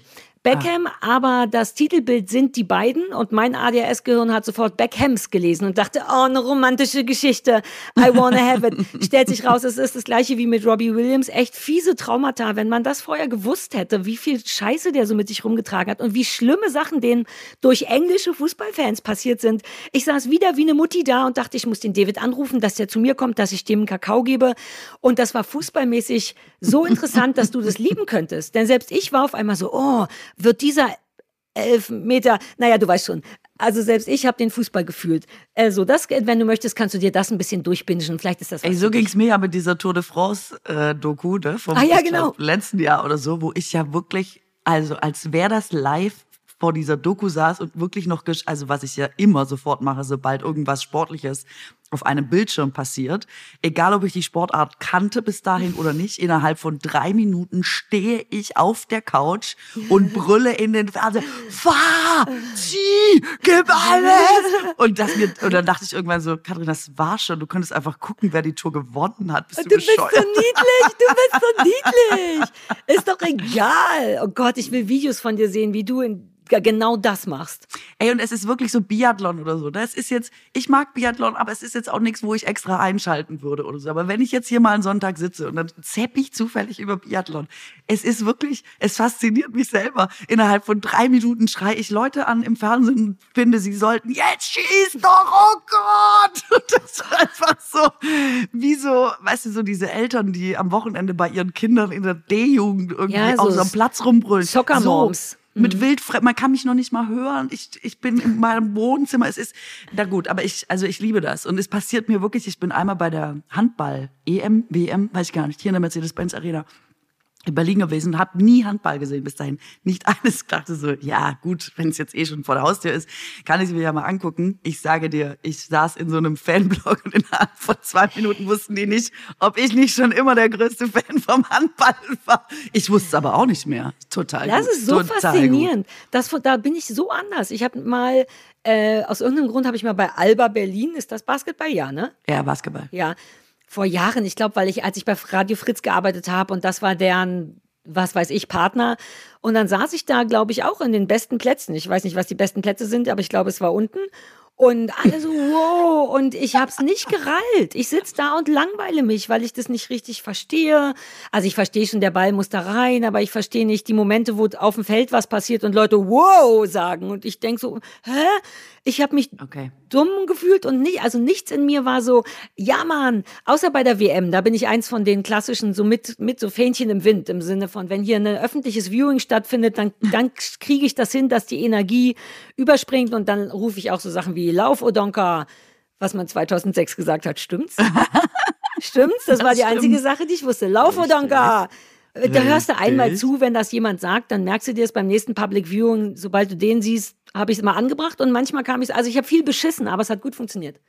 Aber das Titelbild sind die beiden und mein ADHS-Gehirn hat sofort Beckhams gelesen und dachte, oh, eine romantische Geschichte, I wanna have it. Stellt sich raus, es ist das gleiche wie mit Robbie Williams, echt fiese Traumata, wenn man das vorher gewusst hätte, wie viel Scheiße der so mit sich rumgetragen hat und wie schlimme Sachen denen durch englische Fußballfans passiert sind. Ich saß wieder wie eine Mutti da und dachte, ich muss den David anrufen, dass der zu mir kommt, dass ich dem einen Kakao gebe und das war fußballmäßig so interessant, dass du das lieben könntest, denn selbst ich war auf einmal so, oh, wird dieser Elfmeter, naja, du weißt schon, also selbst ich habe den Fußball gefühlt. Also das, wenn du möchtest, kannst du dir das ein bisschen durchbingen. Vielleicht ist das was. Ey, so ging's mir ja mit dieser Tour de France Doku, ne, vom ja, genau. letzten Jahr oder so, wo ich ja wirklich, also als wäre das live vor dieser Doku saß und wirklich noch, also was ich ja immer sofort mache, sobald irgendwas Sportliches auf einem Bildschirm passiert, egal ob ich die Sportart kannte bis dahin oder nicht, innerhalb von 3 Minuten stehe ich auf der Couch und brülle in den Fernseher, fahr, zieh, gib alles! Und dann dachte ich irgendwann so, Katrin, das war schon, du könntest einfach gucken, wer die Tour gewonnen hat. Bist du bescheuert? Bist so niedlich. Ist doch egal. Oh Gott, ich will Videos von dir sehen, wie du genau das machst. Ey, und es ist wirklich so Biathlon oder so. Das ist jetzt, ich mag Biathlon, aber es ist jetzt auch nichts, wo ich extra einschalten würde oder so. Aber wenn ich jetzt hier mal einen Sonntag sitze und dann zapp ich zufällig über Biathlon, es ist wirklich, es fasziniert mich selber. Innerhalb von 3 Minuten schreie ich Leute an im Fernsehen und finde, sie sollten jetzt schießen, doch, oh Gott! Und das ist einfach so, wie so, weißt du, so diese Eltern, die am Wochenende bei ihren Kindern in der D-Jugend irgendwie auf so einem Platz rumbrüllen. Soccer Moms. So. Mit man kann mich noch nicht mal hören. Ich bin in meinem Wohnzimmer. Es ist, na gut, aber ich liebe das. Und es passiert mir wirklich, ich bin einmal bei der Handball-EM, WM, weiß ich gar nicht, hier in der Mercedes-Benz Arena in Berlin gewesen, habe nie Handball gesehen bis dahin. Nicht eines. Ich dachte so, ja gut, wenn es jetzt eh schon vor der Haustür ist, kann ich es mir ja mal angucken. Ich sage dir, ich saß in so einem Fanblog und innerhalb von 2 Minuten wussten die nicht, ob ich nicht schon immer der größte Fan vom Handball war. Ich wusste es aber auch nicht mehr. Total Das gut. ist so Total faszinierend. Da bin ich so anders. Ich habe mal, aus irgendeinem Grund habe ich mal bei Alba Berlin, ist das Basketball? Ja, ne? Ja, Basketball. Ja, vor Jahren, ich glaube, als ich bei Radio Fritz gearbeitet habe und das war deren, was weiß ich, Partner. Und dann saß ich da, glaube ich, auch in den besten Plätzen. Ich weiß nicht, was die besten Plätze sind, aber ich glaube, es war unten. Und alle so, wow, und ich hab's nicht gerallt. Ich sitz da und langweile mich, weil ich das nicht richtig verstehe. Also ich verstehe schon, der Ball muss da rein, aber ich verstehe nicht die Momente, wo auf dem Feld was passiert und Leute wow sagen. Und ich denk so, hä? Ich habe mich dumm gefühlt und nichts in mir war so, ja Mann, außer bei der WM, da bin ich eins von den klassischen, so mit so Fähnchen im Wind, im Sinne von, wenn hier ein öffentliches Viewing stattfindet, dann kriege ich das hin, dass die Energie überspringt und dann rufe ich auch so Sachen wie Lauf, Odonka, was man 2006 gesagt hat, stimmt's? Stimmt's? Das war die einzige Sache, die ich wusste. Lauf, Odonka! Da hörst du einmal zu, wenn das jemand sagt, dann merkst du dir es beim nächsten Public Viewing, sobald du den siehst, habe ich es mal angebracht und manchmal kam ich, also ich habe viel beschissen, aber es hat gut funktioniert.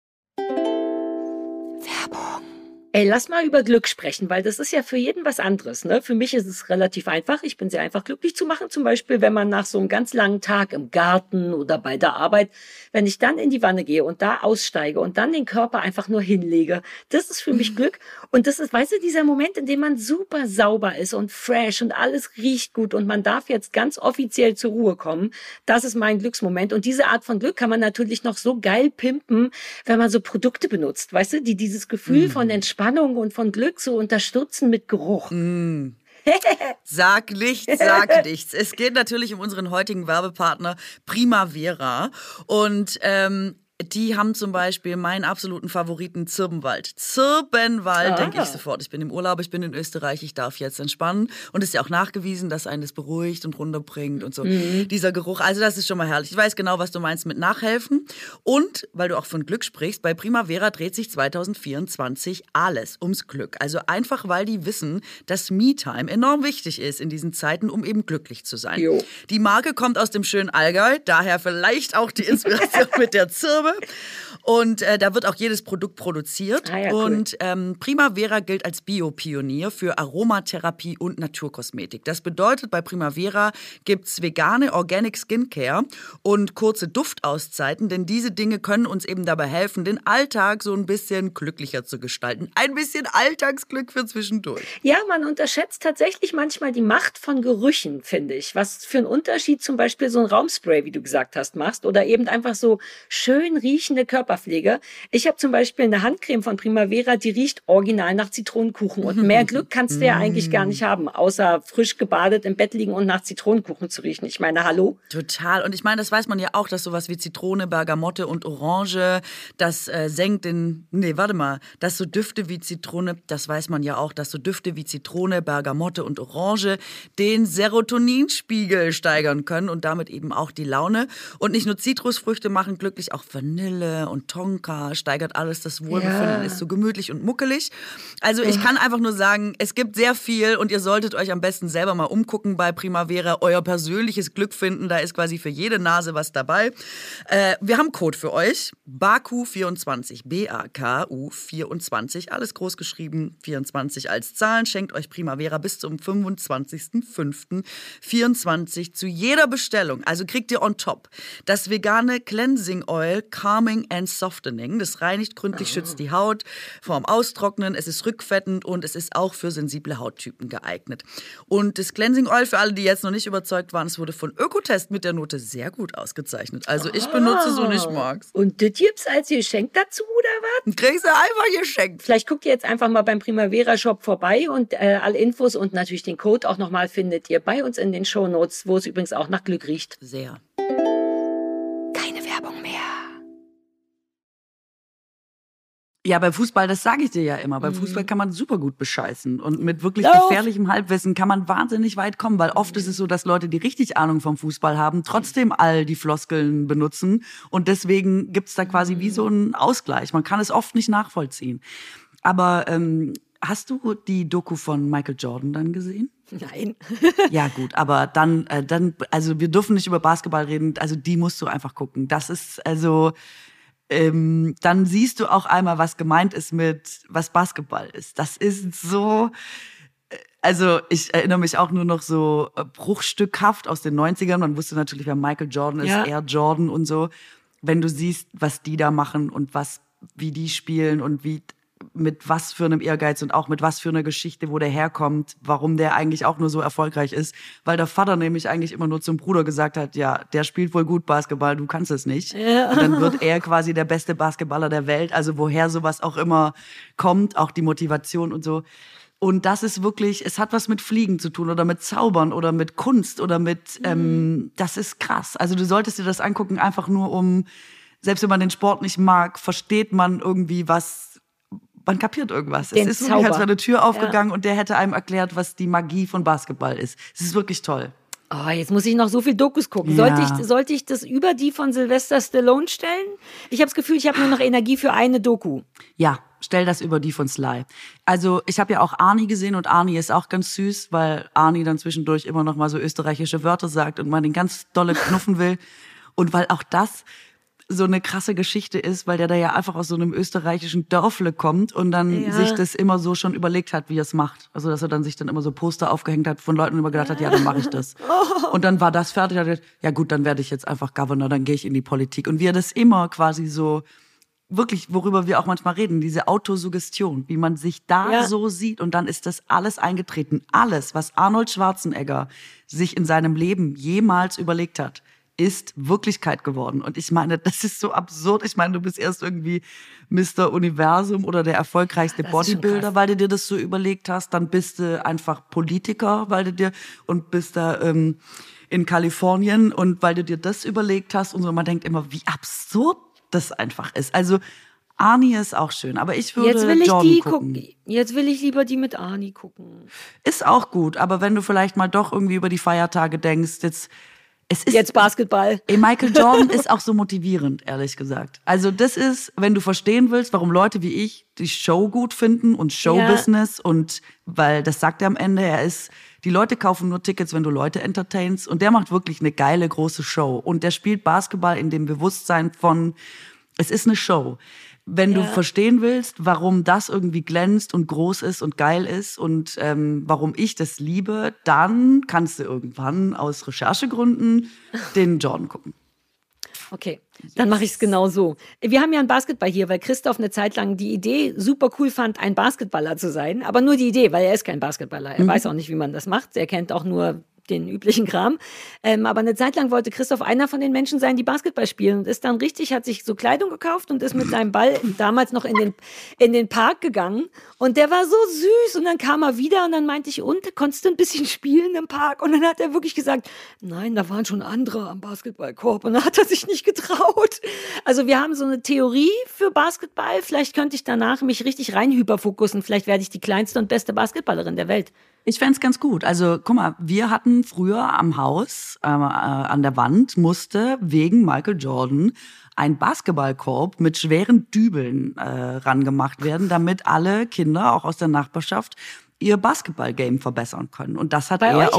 Werbung. Ey, lass mal über Glück sprechen, weil das ist ja für jeden was anderes, ne? Für mich ist es relativ einfach. Ich bin sehr einfach glücklich zu machen. Zum Beispiel, wenn man nach so einem ganz langen Tag im Garten oder bei der Arbeit, wenn ich dann in die Wanne gehe und da aussteige und dann den Körper einfach nur hinlege, das ist für mich Glück. Und das ist, weißt du, dieser Moment, in dem man super sauber ist und fresh und alles riecht gut und man darf jetzt ganz offiziell zur Ruhe kommen. Das ist mein Glücksmoment. Und diese Art von Glück kann man natürlich noch so geil pimpen, wenn man so Produkte benutzt, weißt du, die dieses Gefühl von Entspannung und von Glück so unterstützen mit Geruch. Sag nichts, sag nichts. Es geht natürlich um unseren heutigen Werbepartner Primavera. Und die haben zum Beispiel meinen absoluten Favoriten Zirbenwald. Zirbenwald, denke ich sofort. Ich bin im Urlaub, ich bin in Österreich, ich darf jetzt entspannen. Und es ist ja auch nachgewiesen, dass einen das beruhigt und runterbringt und so. Dieser Geruch, also das ist schon mal herrlich. Ich weiß genau, was du meinst mit Nachhelfen. Und, weil du auch von Glück sprichst, bei Primavera dreht sich 2024 alles ums Glück. Also einfach, weil die wissen, dass Me-Time enorm wichtig ist in diesen Zeiten, um eben glücklich zu sein. Jo. Die Marke kommt aus dem schönen Allgäu, daher vielleicht auch die Inspiration mit der Zirbe. Und da wird auch jedes Produkt produziert. Ah, ja, cool. Und Primavera gilt als Biopionier für Aromatherapie und Naturkosmetik. Das bedeutet, bei Primavera gibt's vegane Organic Skincare und kurze Duftauszeiten, denn diese Dinge können uns eben dabei helfen, den Alltag so ein bisschen glücklicher zu gestalten. Ein bisschen Alltagsglück für zwischendurch. Ja, man unterschätzt tatsächlich manchmal die Macht von Gerüchen, finde ich. Was für einen Unterschied zum Beispiel so ein Raumspray, wie du gesagt hast, machst. Oder eben einfach so schön riechende Körperpflege. Ich habe zum Beispiel eine Handcreme von Primavera, die riecht original nach Zitronenkuchen. Und mehr Glück kannst du ja eigentlich gar nicht haben, außer frisch gebadet im Bett liegen und nach Zitronenkuchen zu riechen. Ich meine, hallo? Total. Und ich meine, das weiß man ja auch, dass sowas wie Zitrone, Bergamotte und Orange, das senkt dass so Düfte wie Zitrone, das weiß man ja auch, dass so Düfte wie Zitrone, Bergamotte und Orange den Serotoninspiegel steigern können und damit eben auch die Laune. Und nicht nur Zitrusfrüchte machen glücklich, auch Vanille und Tonka steigert alles das Wohlbefinden, ist so gemütlich und muckelig. Also ich kann einfach nur sagen, es gibt sehr viel und ihr solltet euch am besten selber mal umgucken bei Primavera, euer persönliches Glück finden, da ist quasi für jede Nase was dabei. Wir haben einen Code für euch, BAKU24, BAKU24, alles groß geschrieben, 24 als Zahlen, schenkt euch Primavera bis zum 25.05.24 zu jeder Bestellung, also kriegt ihr on top das vegane Cleansing Oil Calming and Softening, das reinigt gründlich, schützt die Haut vorm Austrocknen, es ist rückfettend und es ist auch für sensible Hauttypen geeignet. Und das Cleansing Oil, für alle, die jetzt noch nicht überzeugt waren, es wurde von Ökotest mit der Note sehr gut ausgezeichnet. Also ich benutze es und ich mag's. Und das gibt's als Geschenk dazu, oder was? Kriegst du einfach geschenkt. Vielleicht guckt ihr jetzt einfach mal beim Primavera Shop vorbei und alle Infos und natürlich den Code auch nochmal findet ihr bei uns in den Shownotes, wo es übrigens auch nach Glück riecht. Sehr. Keine Werbung mehr. Ja, beim Fußball, das sage ich dir ja immer. Beim Fußball kann man super gut bescheißen. Und mit wirklich gefährlichem Halbwissen kann man wahnsinnig weit kommen. Weil oft ist es so, dass Leute, die richtig Ahnung vom Fußball haben, trotzdem all die Floskeln benutzen. Und deswegen gibt's da quasi wie so einen Ausgleich. Man kann es oft nicht nachvollziehen. Aber hast du die Doku von Michael Jordan dann gesehen? Nein. Ja gut, aber dann, also wir dürfen nicht über Basketball reden. Also die musst du einfach gucken. Das ist also... dann siehst du auch einmal, was gemeint ist mit, was Basketball ist. Das ist so, also ich erinnere mich auch nur noch so bruchstückhaft aus den 90ern. Man wusste natürlich, wer Michael Jordan ist, Air Jordan und so. Wenn du siehst, was die da machen und wie die spielen und mit was für einem Ehrgeiz und auch mit was für einer Geschichte, wo der herkommt, warum der eigentlich auch nur so erfolgreich ist. Weil der Vater nämlich eigentlich immer nur zum Bruder gesagt hat, ja, der spielt wohl gut Basketball, du kannst es nicht. Ja. Und dann wird er quasi der beste Basketballer der Welt. Also woher sowas auch immer kommt, auch die Motivation und so. Und das ist wirklich, es hat was mit Fliegen zu tun oder mit Zaubern oder mit Kunst oder mit, das ist krass. Also du solltest dir das angucken, einfach nur selbst wenn man den Sport nicht mag, versteht man irgendwie man kapiert irgendwas. Es ist wirklich, als wäre eine Tür aufgegangen und der hätte einem erklärt, was die Magie von Basketball ist. Es ist wirklich toll. Oh, jetzt muss ich noch so viel Dokus gucken. Ja. Sollte ich das über die von Sylvester Stallone stellen? Ich habe das Gefühl, ich habe nur noch Energie für eine Doku. Ja, stell das über die von Sly. Also ich habe ja auch Arnie gesehen und Arnie ist auch ganz süß, weil Arnie dann zwischendurch immer noch mal so österreichische Wörter sagt und man den ganz dolle knuffen will. Und weil auch das so eine krasse Geschichte ist, weil der da ja einfach aus so einem österreichischen Dörfle kommt und dann sich das immer so schon überlegt hat, wie er es macht. Also dass er dann sich dann immer so Poster aufgehängt hat von Leuten und immer gedacht hat, ja, dann mache ich das. Und dann war das fertig, hat er gesagt, ja gut, dann werde ich jetzt einfach Governor, dann gehe ich in die Politik. Und wie er das immer quasi so, wirklich, worüber wir auch manchmal reden, diese Autosuggestion, wie man sich da so sieht und dann ist das alles eingetreten. Alles, was Arnold Schwarzenegger sich in seinem Leben jemals überlegt hat, ist Wirklichkeit geworden. Und ich meine, das ist so absurd. Ich meine, du bist erst irgendwie Mr. Universum oder der erfolgreichste Bodybuilder, weil du dir das so überlegt hast. Dann bist du einfach Politiker, weil du dir und bist da in Kalifornien und weil du dir das überlegt hast. Und so, man denkt immer, wie absurd das einfach ist. Also Arnie ist auch schön, aber ich würde Jordan gucken. Jetzt will ich lieber die mit Arnie gucken. Ist auch gut, aber wenn du vielleicht mal doch irgendwie über die Feiertage denkst, jetzt Basketball. Michael Jordan ist auch so motivierend, ehrlich gesagt. Also das ist, wenn du verstehen willst, warum Leute wie ich die Show gut finden und Showbusiness und weil das sagt er am Ende, die Leute kaufen nur Tickets, wenn du Leute entertainst und der macht wirklich eine geile große Show und der spielt Basketball in dem Bewusstsein von, es ist eine Show. Wenn du verstehen willst, warum das irgendwie glänzt und groß ist und geil ist und warum ich das liebe, dann kannst du irgendwann aus Recherchegründen den Jordan gucken. Okay, dann mache ich es genau so. Wir haben ja einen Basketball hier, weil Christoph eine Zeit lang die Idee super cool fand, ein Basketballer zu sein. Aber nur die Idee, weil er ist kein Basketballer. Er weiß auch nicht, wie man das macht. Er kennt auch nur den üblichen Kram. Aber eine Zeit lang wollte Christoph einer von den Menschen sein, die Basketball spielen und ist dann richtig, hat sich so Kleidung gekauft und ist mit seinem Ball damals noch in den Park gegangen und der war so süß und dann kam er wieder und dann meinte ich, und konntest du ein bisschen spielen im Park? Und dann hat er wirklich gesagt, nein, da waren schon andere am Basketballkorb und dann hat er sich nicht getraut. Also wir haben so eine Theorie für Basketball, vielleicht könnte ich danach mich richtig rein hyperfokussen, vielleicht werde ich die kleinste und beste Basketballerin der Welt. Ich fänd's ganz gut. Also, guck mal, wir hatten früher am Haus, an der Wand, musste wegen Michael Jordan ein Basketballkorb mit schweren Dübeln rangemacht werden, damit alle Kinder, auch aus der Nachbarschaft, ihr Basketballgame verbessern können. Und das hat er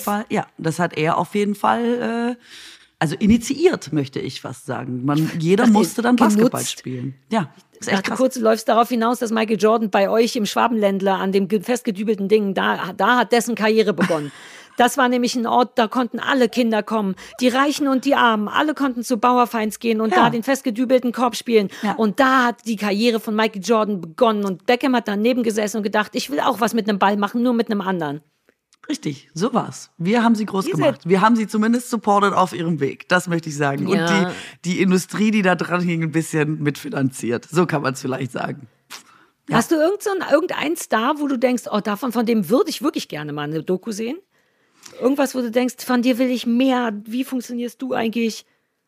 auf jeden Fall, also initiiert, möchte ich fast sagen. Jeder musste dann Basketball spielen. Ja. Ich dachte kurz, du läufst darauf hinaus, dass Michael Jordan bei euch im Schwabenländler an dem festgedübelten Ding, da hat dessen Karriere begonnen. Das war nämlich ein Ort, da konnten alle Kinder kommen. Die Reichen und die Armen, alle konnten zu Bauerfeins gehen und da den festgedübelten Korb spielen. Ja. Und da hat die Karriere von Michael Jordan begonnen. Und Beckham hat daneben gesessen und gedacht, ich will auch was mit einem Ball machen, nur mit einem anderen. Richtig, so war's. Wir haben sie groß gemacht. Wir haben sie zumindest supported auf ihrem Weg. Das möchte ich sagen. Ja. Und die Industrie, die da dran hing, ein bisschen mitfinanziert. So kann man es vielleicht sagen. Ja. Hast du irgendeinen Star, wo du denkst, oh, von dem würde ich wirklich gerne mal eine Doku sehen? Irgendwas, wo du denkst, von dir will ich mehr. Wie funktionierst du eigentlich?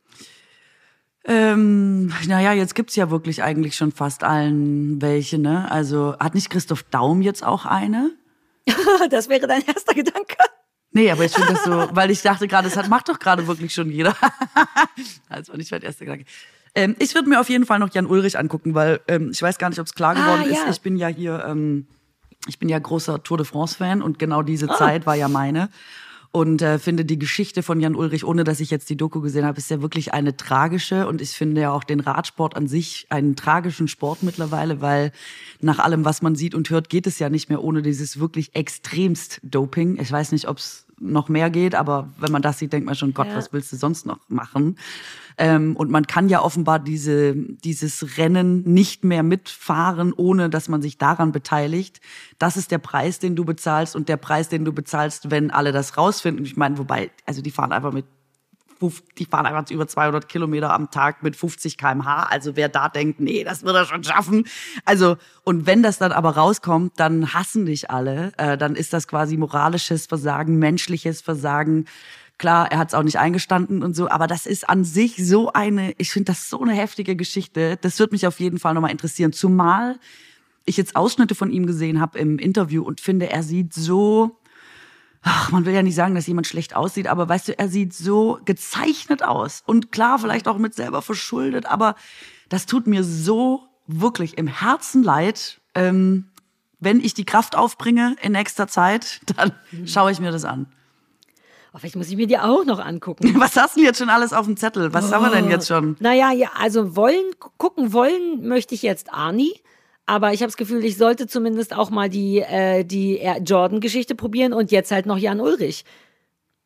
Jetzt gibt's ja wirklich eigentlich schon fast allen welche, ne? Also hat nicht Christoph Daum jetzt auch eine? Das wäre dein erster Gedanke. Nee, aber ich finde das so, weil ich dachte gerade, das macht doch gerade wirklich schon jeder. Also nicht mein erster Gedanke. Ich würde mir auf jeden Fall noch Jan Ullrich angucken, weil ich weiß gar nicht, ob es klar geworden ist. Ich bin ja hier, ich bin ja großer Tour de France-Fan und genau diese Zeit war ja meine. Und finde die Geschichte von Jan Ullrich, ohne dass ich jetzt die Doku gesehen habe, ist ja wirklich eine tragische. Und ich finde ja auch den Radsport an sich einen tragischen Sport mittlerweile, weil nach allem, was man sieht und hört, geht es ja nicht mehr ohne dieses wirklich extremst Doping. Ich weiß nicht, ob es noch mehr geht, aber wenn man das sieht, denkt man schon, Gott, was willst du sonst noch machen? Und man kann ja offenbar dieses Rennen nicht mehr mitfahren, ohne dass man sich daran beteiligt. Das ist der Preis, den du bezahlst und der Preis, den du bezahlst, wenn alle das rausfinden. Ich meine, wobei, also die fahren einfach über 200 Kilometer am Tag mit 50 km/h. Also wer da denkt, nee, das wird er schon schaffen. Also, und wenn das dann aber rauskommt, dann hassen dich alle. Dann ist das quasi moralisches Versagen, menschliches Versagen. Klar, er hat es auch nicht eingestanden und so, aber das ist an sich ich finde das so eine heftige Geschichte. Das wird mich auf jeden Fall nochmal interessieren. Zumal ich jetzt Ausschnitte von ihm gesehen habe im Interview und finde, er sieht so, man will ja nicht sagen, dass jemand schlecht aussieht, aber weißt du, er sieht so gezeichnet aus. Und klar, vielleicht auch mit selber verschuldet, aber das tut mir so wirklich im Herzen leid. Wenn ich die Kraft aufbringe in nächster Zeit, dann schaue ich mir das an. Oh, vielleicht muss ich mir die auch noch angucken. Was hast du denn jetzt schon alles auf dem Zettel? Was haben wir denn jetzt schon? Naja, also gucken wollen möchte ich jetzt Arnie. Aber ich habe das Gefühl, ich sollte zumindest auch mal die Jordan-Geschichte probieren und jetzt halt noch Jan Ullrich.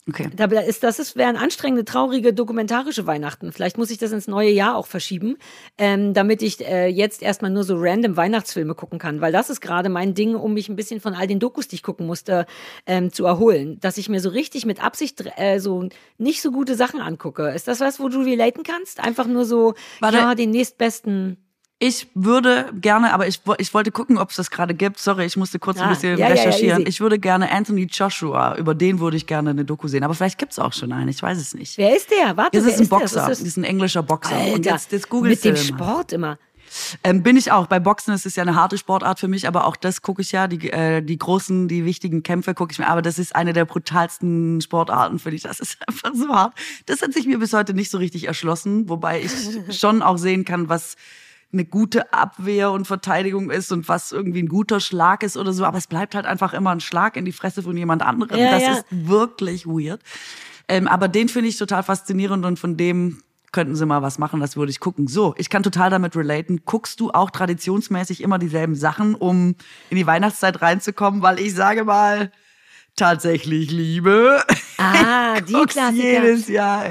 Okay. Wären anstrengende, traurige, dokumentarische Weihnachten. Vielleicht muss ich das ins neue Jahr auch verschieben, damit ich jetzt erstmal nur so random Weihnachtsfilme gucken kann. Weil das ist gerade mein Ding, um mich ein bisschen von all den Dokus, die ich gucken musste, zu erholen. Dass ich mir so richtig mit Absicht so nicht so gute Sachen angucke. Ist das was, wo du relaten kannst? Einfach nur so, den nächstbesten... Ich würde gerne, aber ich wollte gucken, ob es das gerade gibt. Sorry, ich musste kurz ein bisschen recherchieren. Ich würde gerne Anthony Joshua, über den würde ich gerne eine Doku sehen. Aber vielleicht gibt's auch schon eine, ich weiß es nicht. Wer ist der? Warte, das ist ein Boxer, das ist ein englischer Boxer. Alter, und jetzt googelst mit dem Sport immer. Bin ich auch. Bei Boxen ist es ja eine harte Sportart für mich, aber auch das gucke ich ja. Die großen, die wichtigen Kämpfe gucke ich mir. Aber das ist eine der brutalsten Sportarten, finde ich. Das ist einfach so hart. Das hat sich mir bis heute nicht so richtig erschlossen, wobei ich schon auch sehen kann, was eine gute Abwehr und Verteidigung ist und was irgendwie ein guter Schlag ist oder so. Aber es bleibt halt einfach immer ein Schlag in die Fresse von jemand anderem. Das ist wirklich weird. Aber den finde ich total faszinierend und von dem könnten sie mal was machen, das würde ich gucken. So, ich kann total damit relaten. Guckst du auch traditionsmäßig immer dieselben Sachen, um in die Weihnachtszeit reinzukommen? Weil ich sage mal, tatsächlich Liebe. Die Klassiker. Jedes Jahr,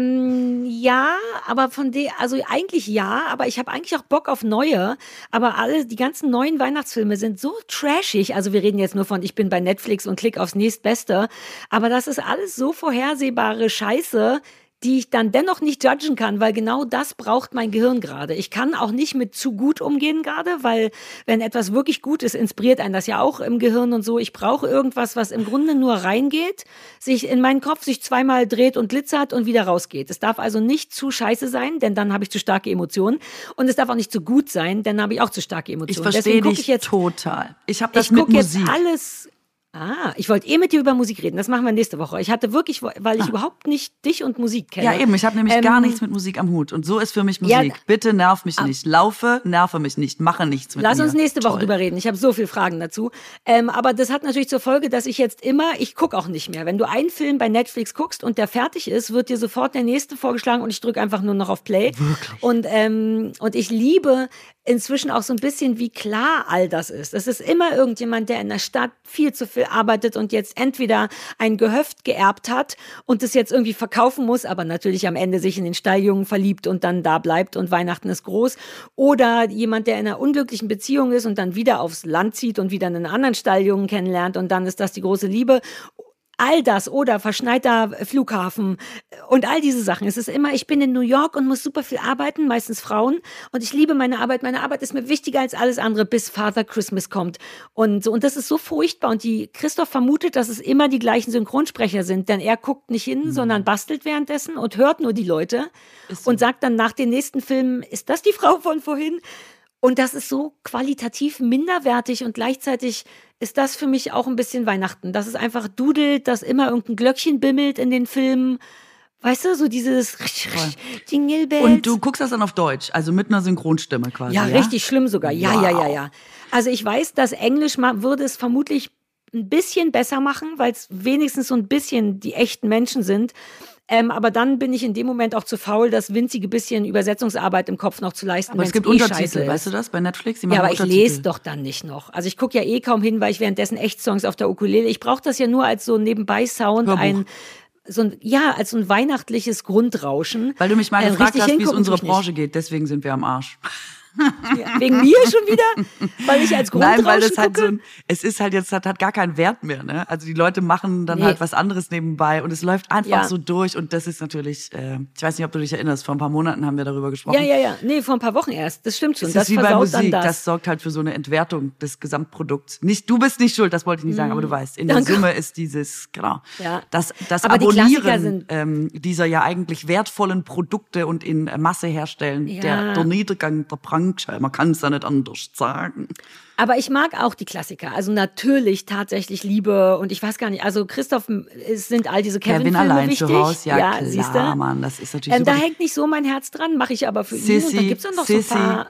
ja, aber also eigentlich ja, aber ich habe eigentlich auch Bock auf neue. Aber die ganzen neuen Weihnachtsfilme sind so trashig. Also wir reden jetzt nur von, ich bin bei Netflix und klick aufs nächstbeste. Aber das ist alles so vorhersehbare Scheiße, die ich dann dennoch nicht judgen kann, weil genau das braucht mein Gehirn gerade. Ich kann auch nicht mit zu gut umgehen gerade, weil wenn etwas wirklich gut ist, inspiriert einen das ja auch im Gehirn und so. Ich brauche irgendwas, was im Grunde nur reingeht, sich in meinen Kopf sich zweimal dreht und glitzert und wieder rausgeht. Es darf also nicht zu scheiße sein, denn dann habe ich zu starke Emotionen. Und es darf auch nicht zu gut sein, denn dann habe ich auch zu starke Emotionen. Ich verstehe dich jetzt total. Ich habe das mit Musik. Jetzt alles... ich wollte mit dir über Musik reden. Das machen wir nächste Woche. Ich hatte wirklich, weil ich überhaupt nicht dich und Musik kenne. Ja, eben. Ich habe nämlich gar nichts mit Musik am Hut. Und so ist für mich Musik. Bitte nerv mich nicht. Nerve mich nicht. Mache nichts mit mir. Lass uns nächste Woche drüber reden. Ich habe so viele Fragen dazu. Aber das hat natürlich zur Folge, dass ich jetzt ich gucke auch nicht mehr. Wenn du einen Film bei Netflix guckst und der fertig ist, wird dir sofort der nächste vorgeschlagen und ich drücke einfach nur noch auf Play. Wirklich? Und ich liebe inzwischen auch so ein bisschen, wie klar all das ist. Es ist immer irgendjemand, der in der Stadt viel zu viel arbeitet und jetzt entweder ein Gehöft geerbt hat und es jetzt irgendwie verkaufen muss, aber natürlich am Ende sich in den Stalljungen verliebt und dann da bleibt und Weihnachten ist groß. Oder jemand, der in einer unglücklichen Beziehung ist und dann wieder aufs Land zieht und wieder einen anderen Stalljungen kennenlernt und dann ist das die große Liebe. All das oder verschneiter Flughafen und all diese Sachen. Es ist immer, ich bin in New York und muss super viel arbeiten, meistens Frauen. Und ich liebe meine Arbeit. Meine Arbeit ist mir wichtiger als alles andere, bis Father Christmas kommt. Und das ist so furchtbar. Und Christoph vermutet, dass es immer die gleichen Synchronsprecher sind. Denn er guckt nicht hin, sondern bastelt währenddessen und hört nur die Leute. So. Und sagt dann nach den nächsten Filmen, ist das die Frau von vorhin? Und das ist so qualitativ minderwertig und gleichzeitig ist das für mich auch ein bisschen Weihnachten. Dass es einfach dudelt, dass immer irgendein Glöckchen bimmelt in den Filmen. Weißt du, so dieses Jingle Bells. Und du guckst das dann auf Deutsch, also mit einer Synchronstimme quasi, ja? Richtig schlimm sogar. Ja, wow. ja. Also ich weiß, dass Englisch würde es vermutlich ein bisschen besser machen, weil es wenigstens so ein bisschen die echten Menschen sind. Aber dann bin ich in dem Moment auch zu faul, das winzige bisschen Übersetzungsarbeit im Kopf noch zu leisten. Aber es gibt Untertitel, weißt du das, bei Netflix? Ja, aber ich lese doch dann nicht noch. Also ich gucke ja kaum hin, weil ich währenddessen Echtsongs auf der Ukulele, ich brauche das ja nur als so Nebenbei-Sound, als so ein weihnachtliches Grundrauschen. Weil du mich mal gefragt hast, wie es unserer Branche geht, deswegen sind wir am Arsch. Ja, wegen mir schon wieder? Weil ich als Grundrauschen Nein, weil das halt gucke? es ist halt jetzt, hat gar keinen Wert mehr, ne? Also die Leute machen dann halt was anderes nebenbei und es läuft einfach so durch und das ist natürlich, ich weiß nicht, ob du dich erinnerst, vor ein paar Monaten haben wir darüber gesprochen. Ja. Nee, vor ein paar Wochen erst. Das stimmt schon. Das ist wie bei Musik, das sorgt halt für so eine Entwertung des Gesamtprodukts. Du bist nicht schuld, das wollte ich nicht sagen, aber du weißt, in der Summe ist dieses, genau, das aber Abonnieren dieser ja eigentlich wertvollen Produkte und in Masse herstellen, der Niedergang der Branche. Man kann es ja nicht anders sagen. Aber ich mag auch die Klassiker. Also natürlich tatsächlich Liebe und ich weiß gar nicht, also Christoph, es sind all diese Kevin-Filme allein wichtig. Zu Hause, ja klar, siehste? Mann, das ist natürlich super. Da hängt nicht so mein Herz dran, mache ich aber für ihn. Und dann gibt's dann noch so ein paar...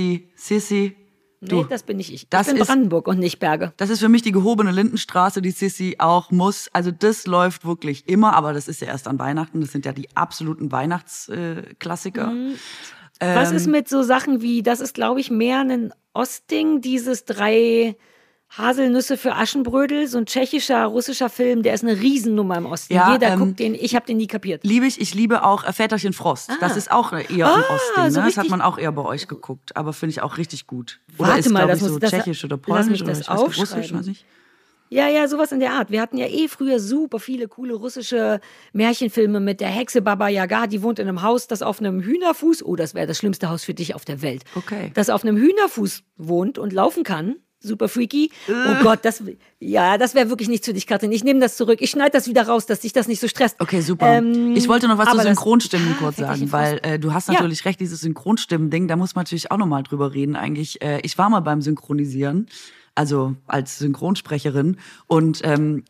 Sissi. Nee, das bin nicht ich. Ich bin Brandenburg und nicht Berge. Das ist für mich die gehobene Lindenstraße, die Sissi auch muss. Also das läuft wirklich immer, aber das ist ja erst an Weihnachten. Das sind ja die absoluten Weihnachtsklassiker. Was ist mit so Sachen wie, das ist glaube ich mehr ein Ostding, dieses 3 Haselnüsse für Aschenbrödel, so ein tschechischer, russischer Film, der ist eine Riesennummer im Osten. Ja, Jeder guckt den, ich habe den nie kapiert. Ich liebe auch Väterchen Frost. Das ist auch eher ein Ostding, ne? so Das hat richtig- man auch eher bei euch geguckt, aber finde ich auch richtig gut. Oder Warte ist, mal, glaube das ich, so muss- das- tschechisch oder lass mich polnisch oder das ich weiß nicht, russisch, aufschreiben. weiß ich. Ja, sowas in der Art. Wir hatten ja früher super viele coole russische Märchenfilme mit der Hexe Baba Yaga, die wohnt in einem Haus, das auf einem Hühnerfuß, das wäre das schlimmste Haus für dich auf der Welt, Okay. das auf einem Hühnerfuß wohnt und laufen kann. Super freaky. Oh Gott, das wäre wirklich nichts für dich, Katrin. Ich nehme das zurück. Ich schneide das wieder raus, dass dich das nicht so stresst. Okay, super. Ich wollte noch was zu aber das- Synchronstimmen kurz Väterchen sagen, weil du hast natürlich recht, dieses Synchronstimmen-Ding, da muss man natürlich auch nochmal drüber reden eigentlich. Ich war mal beim Synchronisieren, also als Synchronsprecherin und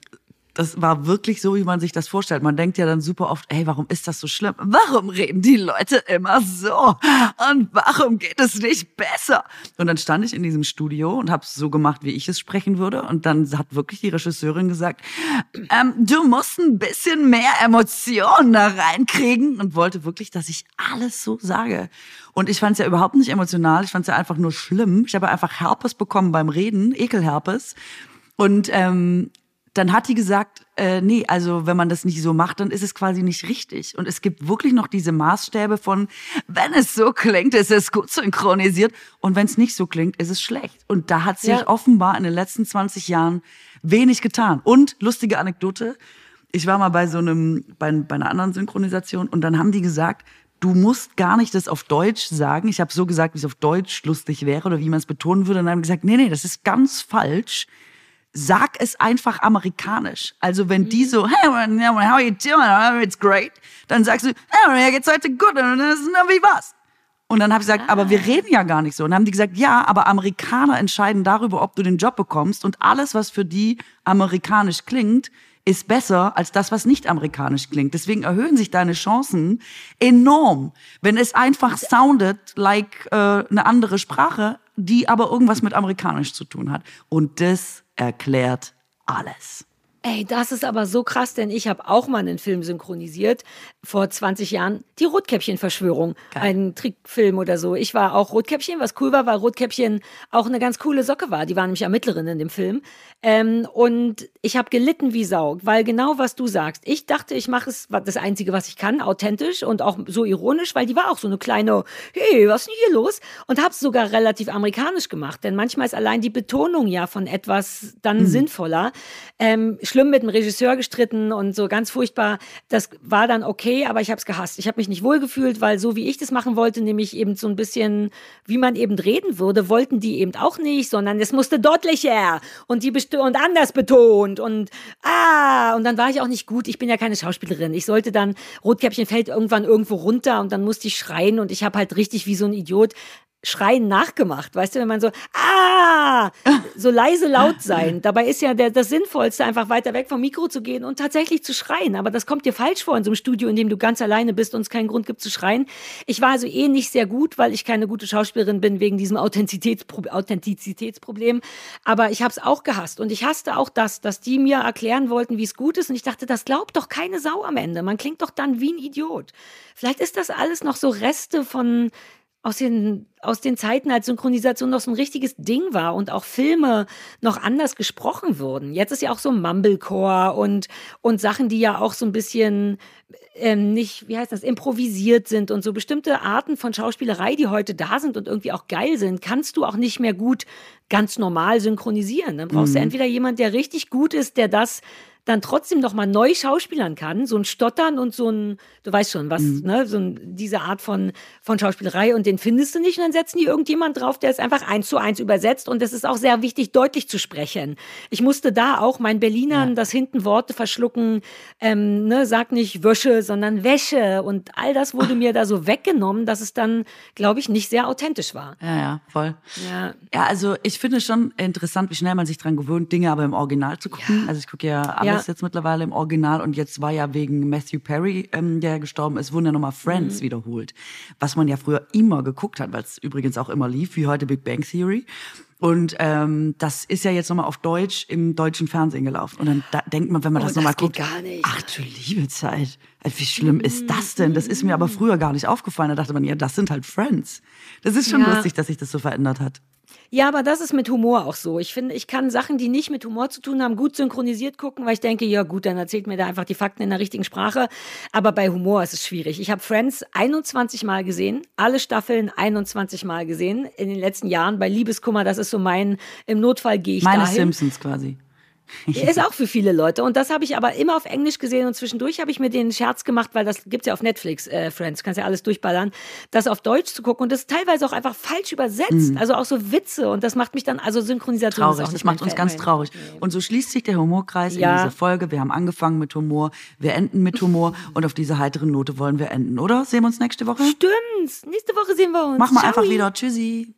das war wirklich so, wie man sich das vorstellt. Man denkt ja dann super oft, ey, warum ist das so schlimm? Warum reden die Leute immer so? Und warum geht es nicht besser? Und dann stand ich in diesem Studio und habe es so gemacht, wie ich es sprechen würde. Und dann hat wirklich die Regisseurin gesagt, du musst ein bisschen mehr Emotionen da reinkriegen und wollte wirklich, dass ich alles so sage. Und ich fand es ja überhaupt nicht emotional. Ich fand es ja einfach nur schlimm. Ich habe einfach Herpes bekommen beim Reden, Ekelherpes. Und dann hat die gesagt, nee, also wenn man das nicht so macht, dann ist es quasi nicht richtig. Und es gibt wirklich noch diese Maßstäbe von, wenn es so klingt, ist es gut synchronisiert. Und wenn es nicht so klingt, ist es schlecht. Und da hat sich offenbar in den letzten 20 Jahren wenig getan. Und lustige Anekdote, ich war mal bei einer anderen Synchronisation und dann haben die gesagt, du musst gar nicht das auf Deutsch sagen. Ich habe so gesagt, wie es auf Deutsch lustig wäre oder wie man es betonen würde. Und dann haben die gesagt, nee, das ist ganz falsch. Sag es einfach amerikanisch. Also wenn die so, hey, how you doing? It's great. Dann sagst du, hey, mir geht's heute gut. Und das ist nur wie was. Und dann habe ich gesagt, aber wir reden ja gar nicht so. Und dann haben die gesagt, ja, aber Amerikaner entscheiden darüber, ob du den Job bekommst. Und alles, was für die amerikanisch klingt, ist besser als das, was nicht amerikanisch klingt. Deswegen erhöhen sich deine Chancen enorm, wenn es einfach soundet like eine andere Sprache, die aber irgendwas mit amerikanisch zu tun hat. Und das erklärt alles. Ey, das ist aber so krass, denn ich habe auch mal einen Film synchronisiert, vor 20 Jahren, die Rotkäppchen-Verschwörung, ein Trickfilm oder so. Ich war auch Rotkäppchen, was cool war, weil Rotkäppchen auch eine ganz coole Socke war. Die war nämlich Ermittlerin in dem Film. Und ich habe gelitten wie Sau, weil genau was du sagst. Ich dachte, ich mache es, das Einzige, was ich kann, authentisch und auch so ironisch, weil die war auch so eine kleine, hey, was ist denn hier los? Und habe es sogar relativ amerikanisch gemacht, denn manchmal ist allein die Betonung ja von etwas dann sinnvoller. Schlimm mit dem Regisseur gestritten und so ganz furchtbar. Das war dann okay, aber ich habe es gehasst. Ich habe mich nicht wohlgefühlt, weil so wie ich das machen wollte, nämlich eben so ein bisschen, wie man eben reden würde, wollten die eben auch nicht, sondern es musste deutlicher und und anders betont und dann war ich auch nicht gut. Ich bin ja keine Schauspielerin. Ich sollte dann, Rotkäppchen fällt irgendwann irgendwo runter und dann musste ich schreien und ich habe halt richtig wie so ein Idiot Schreien nachgemacht, weißt du, wenn man so, so leise laut sein. Dabei ist ja das Sinnvollste, einfach weiter weg vom Mikro zu gehen und tatsächlich zu schreien. Aber das kommt dir falsch vor in so einem Studio, in dem du ganz alleine bist und es keinen Grund gibt zu schreien. Ich war also nicht sehr gut, weil ich keine gute Schauspielerin bin wegen diesem Authentizitätsproblem. Aber ich habe es auch gehasst. Und ich hasste auch das, dass die mir erklären wollten, wie es gut ist. Und ich dachte, das glaubt doch keine Sau am Ende. Man klingt doch dann wie ein Idiot. Vielleicht ist das alles noch so Reste von aus den Zeiten, als Synchronisation noch so ein richtiges Ding war und auch Filme noch anders gesprochen wurden. Jetzt ist ja auch so Mumblecore und Sachen, die ja auch so ein bisschen nicht, wie heißt das, improvisiert sind und so bestimmte Arten von Schauspielerei, die heute da sind und irgendwie auch geil sind, kannst du auch nicht mehr gut ganz normal synchronisieren. Dann brauchst du entweder jemand, der richtig gut ist, der das dann trotzdem noch mal neu schauspielern kann, so ein Stottern und so ein, du weißt schon, was, ne, diese Art von Schauspielerei und den findest du nicht und dann setzen die irgendjemand drauf, der es einfach 1:1 übersetzt und es ist auch sehr wichtig, deutlich zu sprechen. Ich musste da auch mein Berlinern, das hinten Worte verschlucken, sag nicht Wäsche, sondern Wäsche und all das wurde mir da so weggenommen, dass es dann, glaube ich, nicht sehr authentisch war. Ja, voll. Ja, also ich finde schon interessant, wie schnell man sich dran gewöhnt, Dinge aber im Original zu gucken. Also ich gucke ja alles jetzt mittlerweile im Original und jetzt war ja wegen Matthew Perry, der gestorben ist, wurden ja nochmal Friends wiederholt. Was man ja früher immer geguckt hat, weil es übrigens auch immer lief, wie heute Big Bang Theory. Und das ist ja jetzt nochmal auf Deutsch im deutschen Fernsehen gelaufen. Und dann denkt man, wenn man das nochmal guckt, gar nicht. ach du liebe Zeit, wie schlimm ist das denn? Das ist mir aber früher gar nicht aufgefallen. Da dachte man, ja, das sind halt Friends. Das ist schon lustig, dass sich das so verändert hat. Ja, aber das ist mit Humor auch so. Ich finde, ich kann Sachen, die nicht mit Humor zu tun haben, gut synchronisiert gucken, weil ich denke, ja gut, dann erzählt mir da einfach die Fakten in der richtigen Sprache. Aber bei Humor ist es schwierig. Ich habe Friends 21 Mal gesehen, alle Staffeln 21 Mal gesehen in den letzten Jahren. Bei Liebeskummer, das ist so im Notfall gehe ich Meine dahin. Simpsons quasi. Ist auch für viele Leute. Und das habe ich aber immer auf Englisch gesehen und zwischendurch habe ich mir den Scherz gemacht, weil das gibt's ja auf Netflix, Friends, kannst ja alles durchballern, das auf Deutsch zu gucken und das ist teilweise auch einfach falsch übersetzt. Also auch so Witze und das macht mich dann, also Synchronisation Traurig, ist auch das nicht macht mein uns ganz Fan. traurig. Und so schließt sich der Humorkreis in Ja. dieser Folge. Wir haben angefangen mit Humor, wir enden mit Humor und auf dieser heiteren Note wollen wir enden, oder? Sehen wir uns nächste Woche? Stimmt's. Nächste Woche sehen wir uns. Mach mal Ciao. einfach wieder. Tschüssi.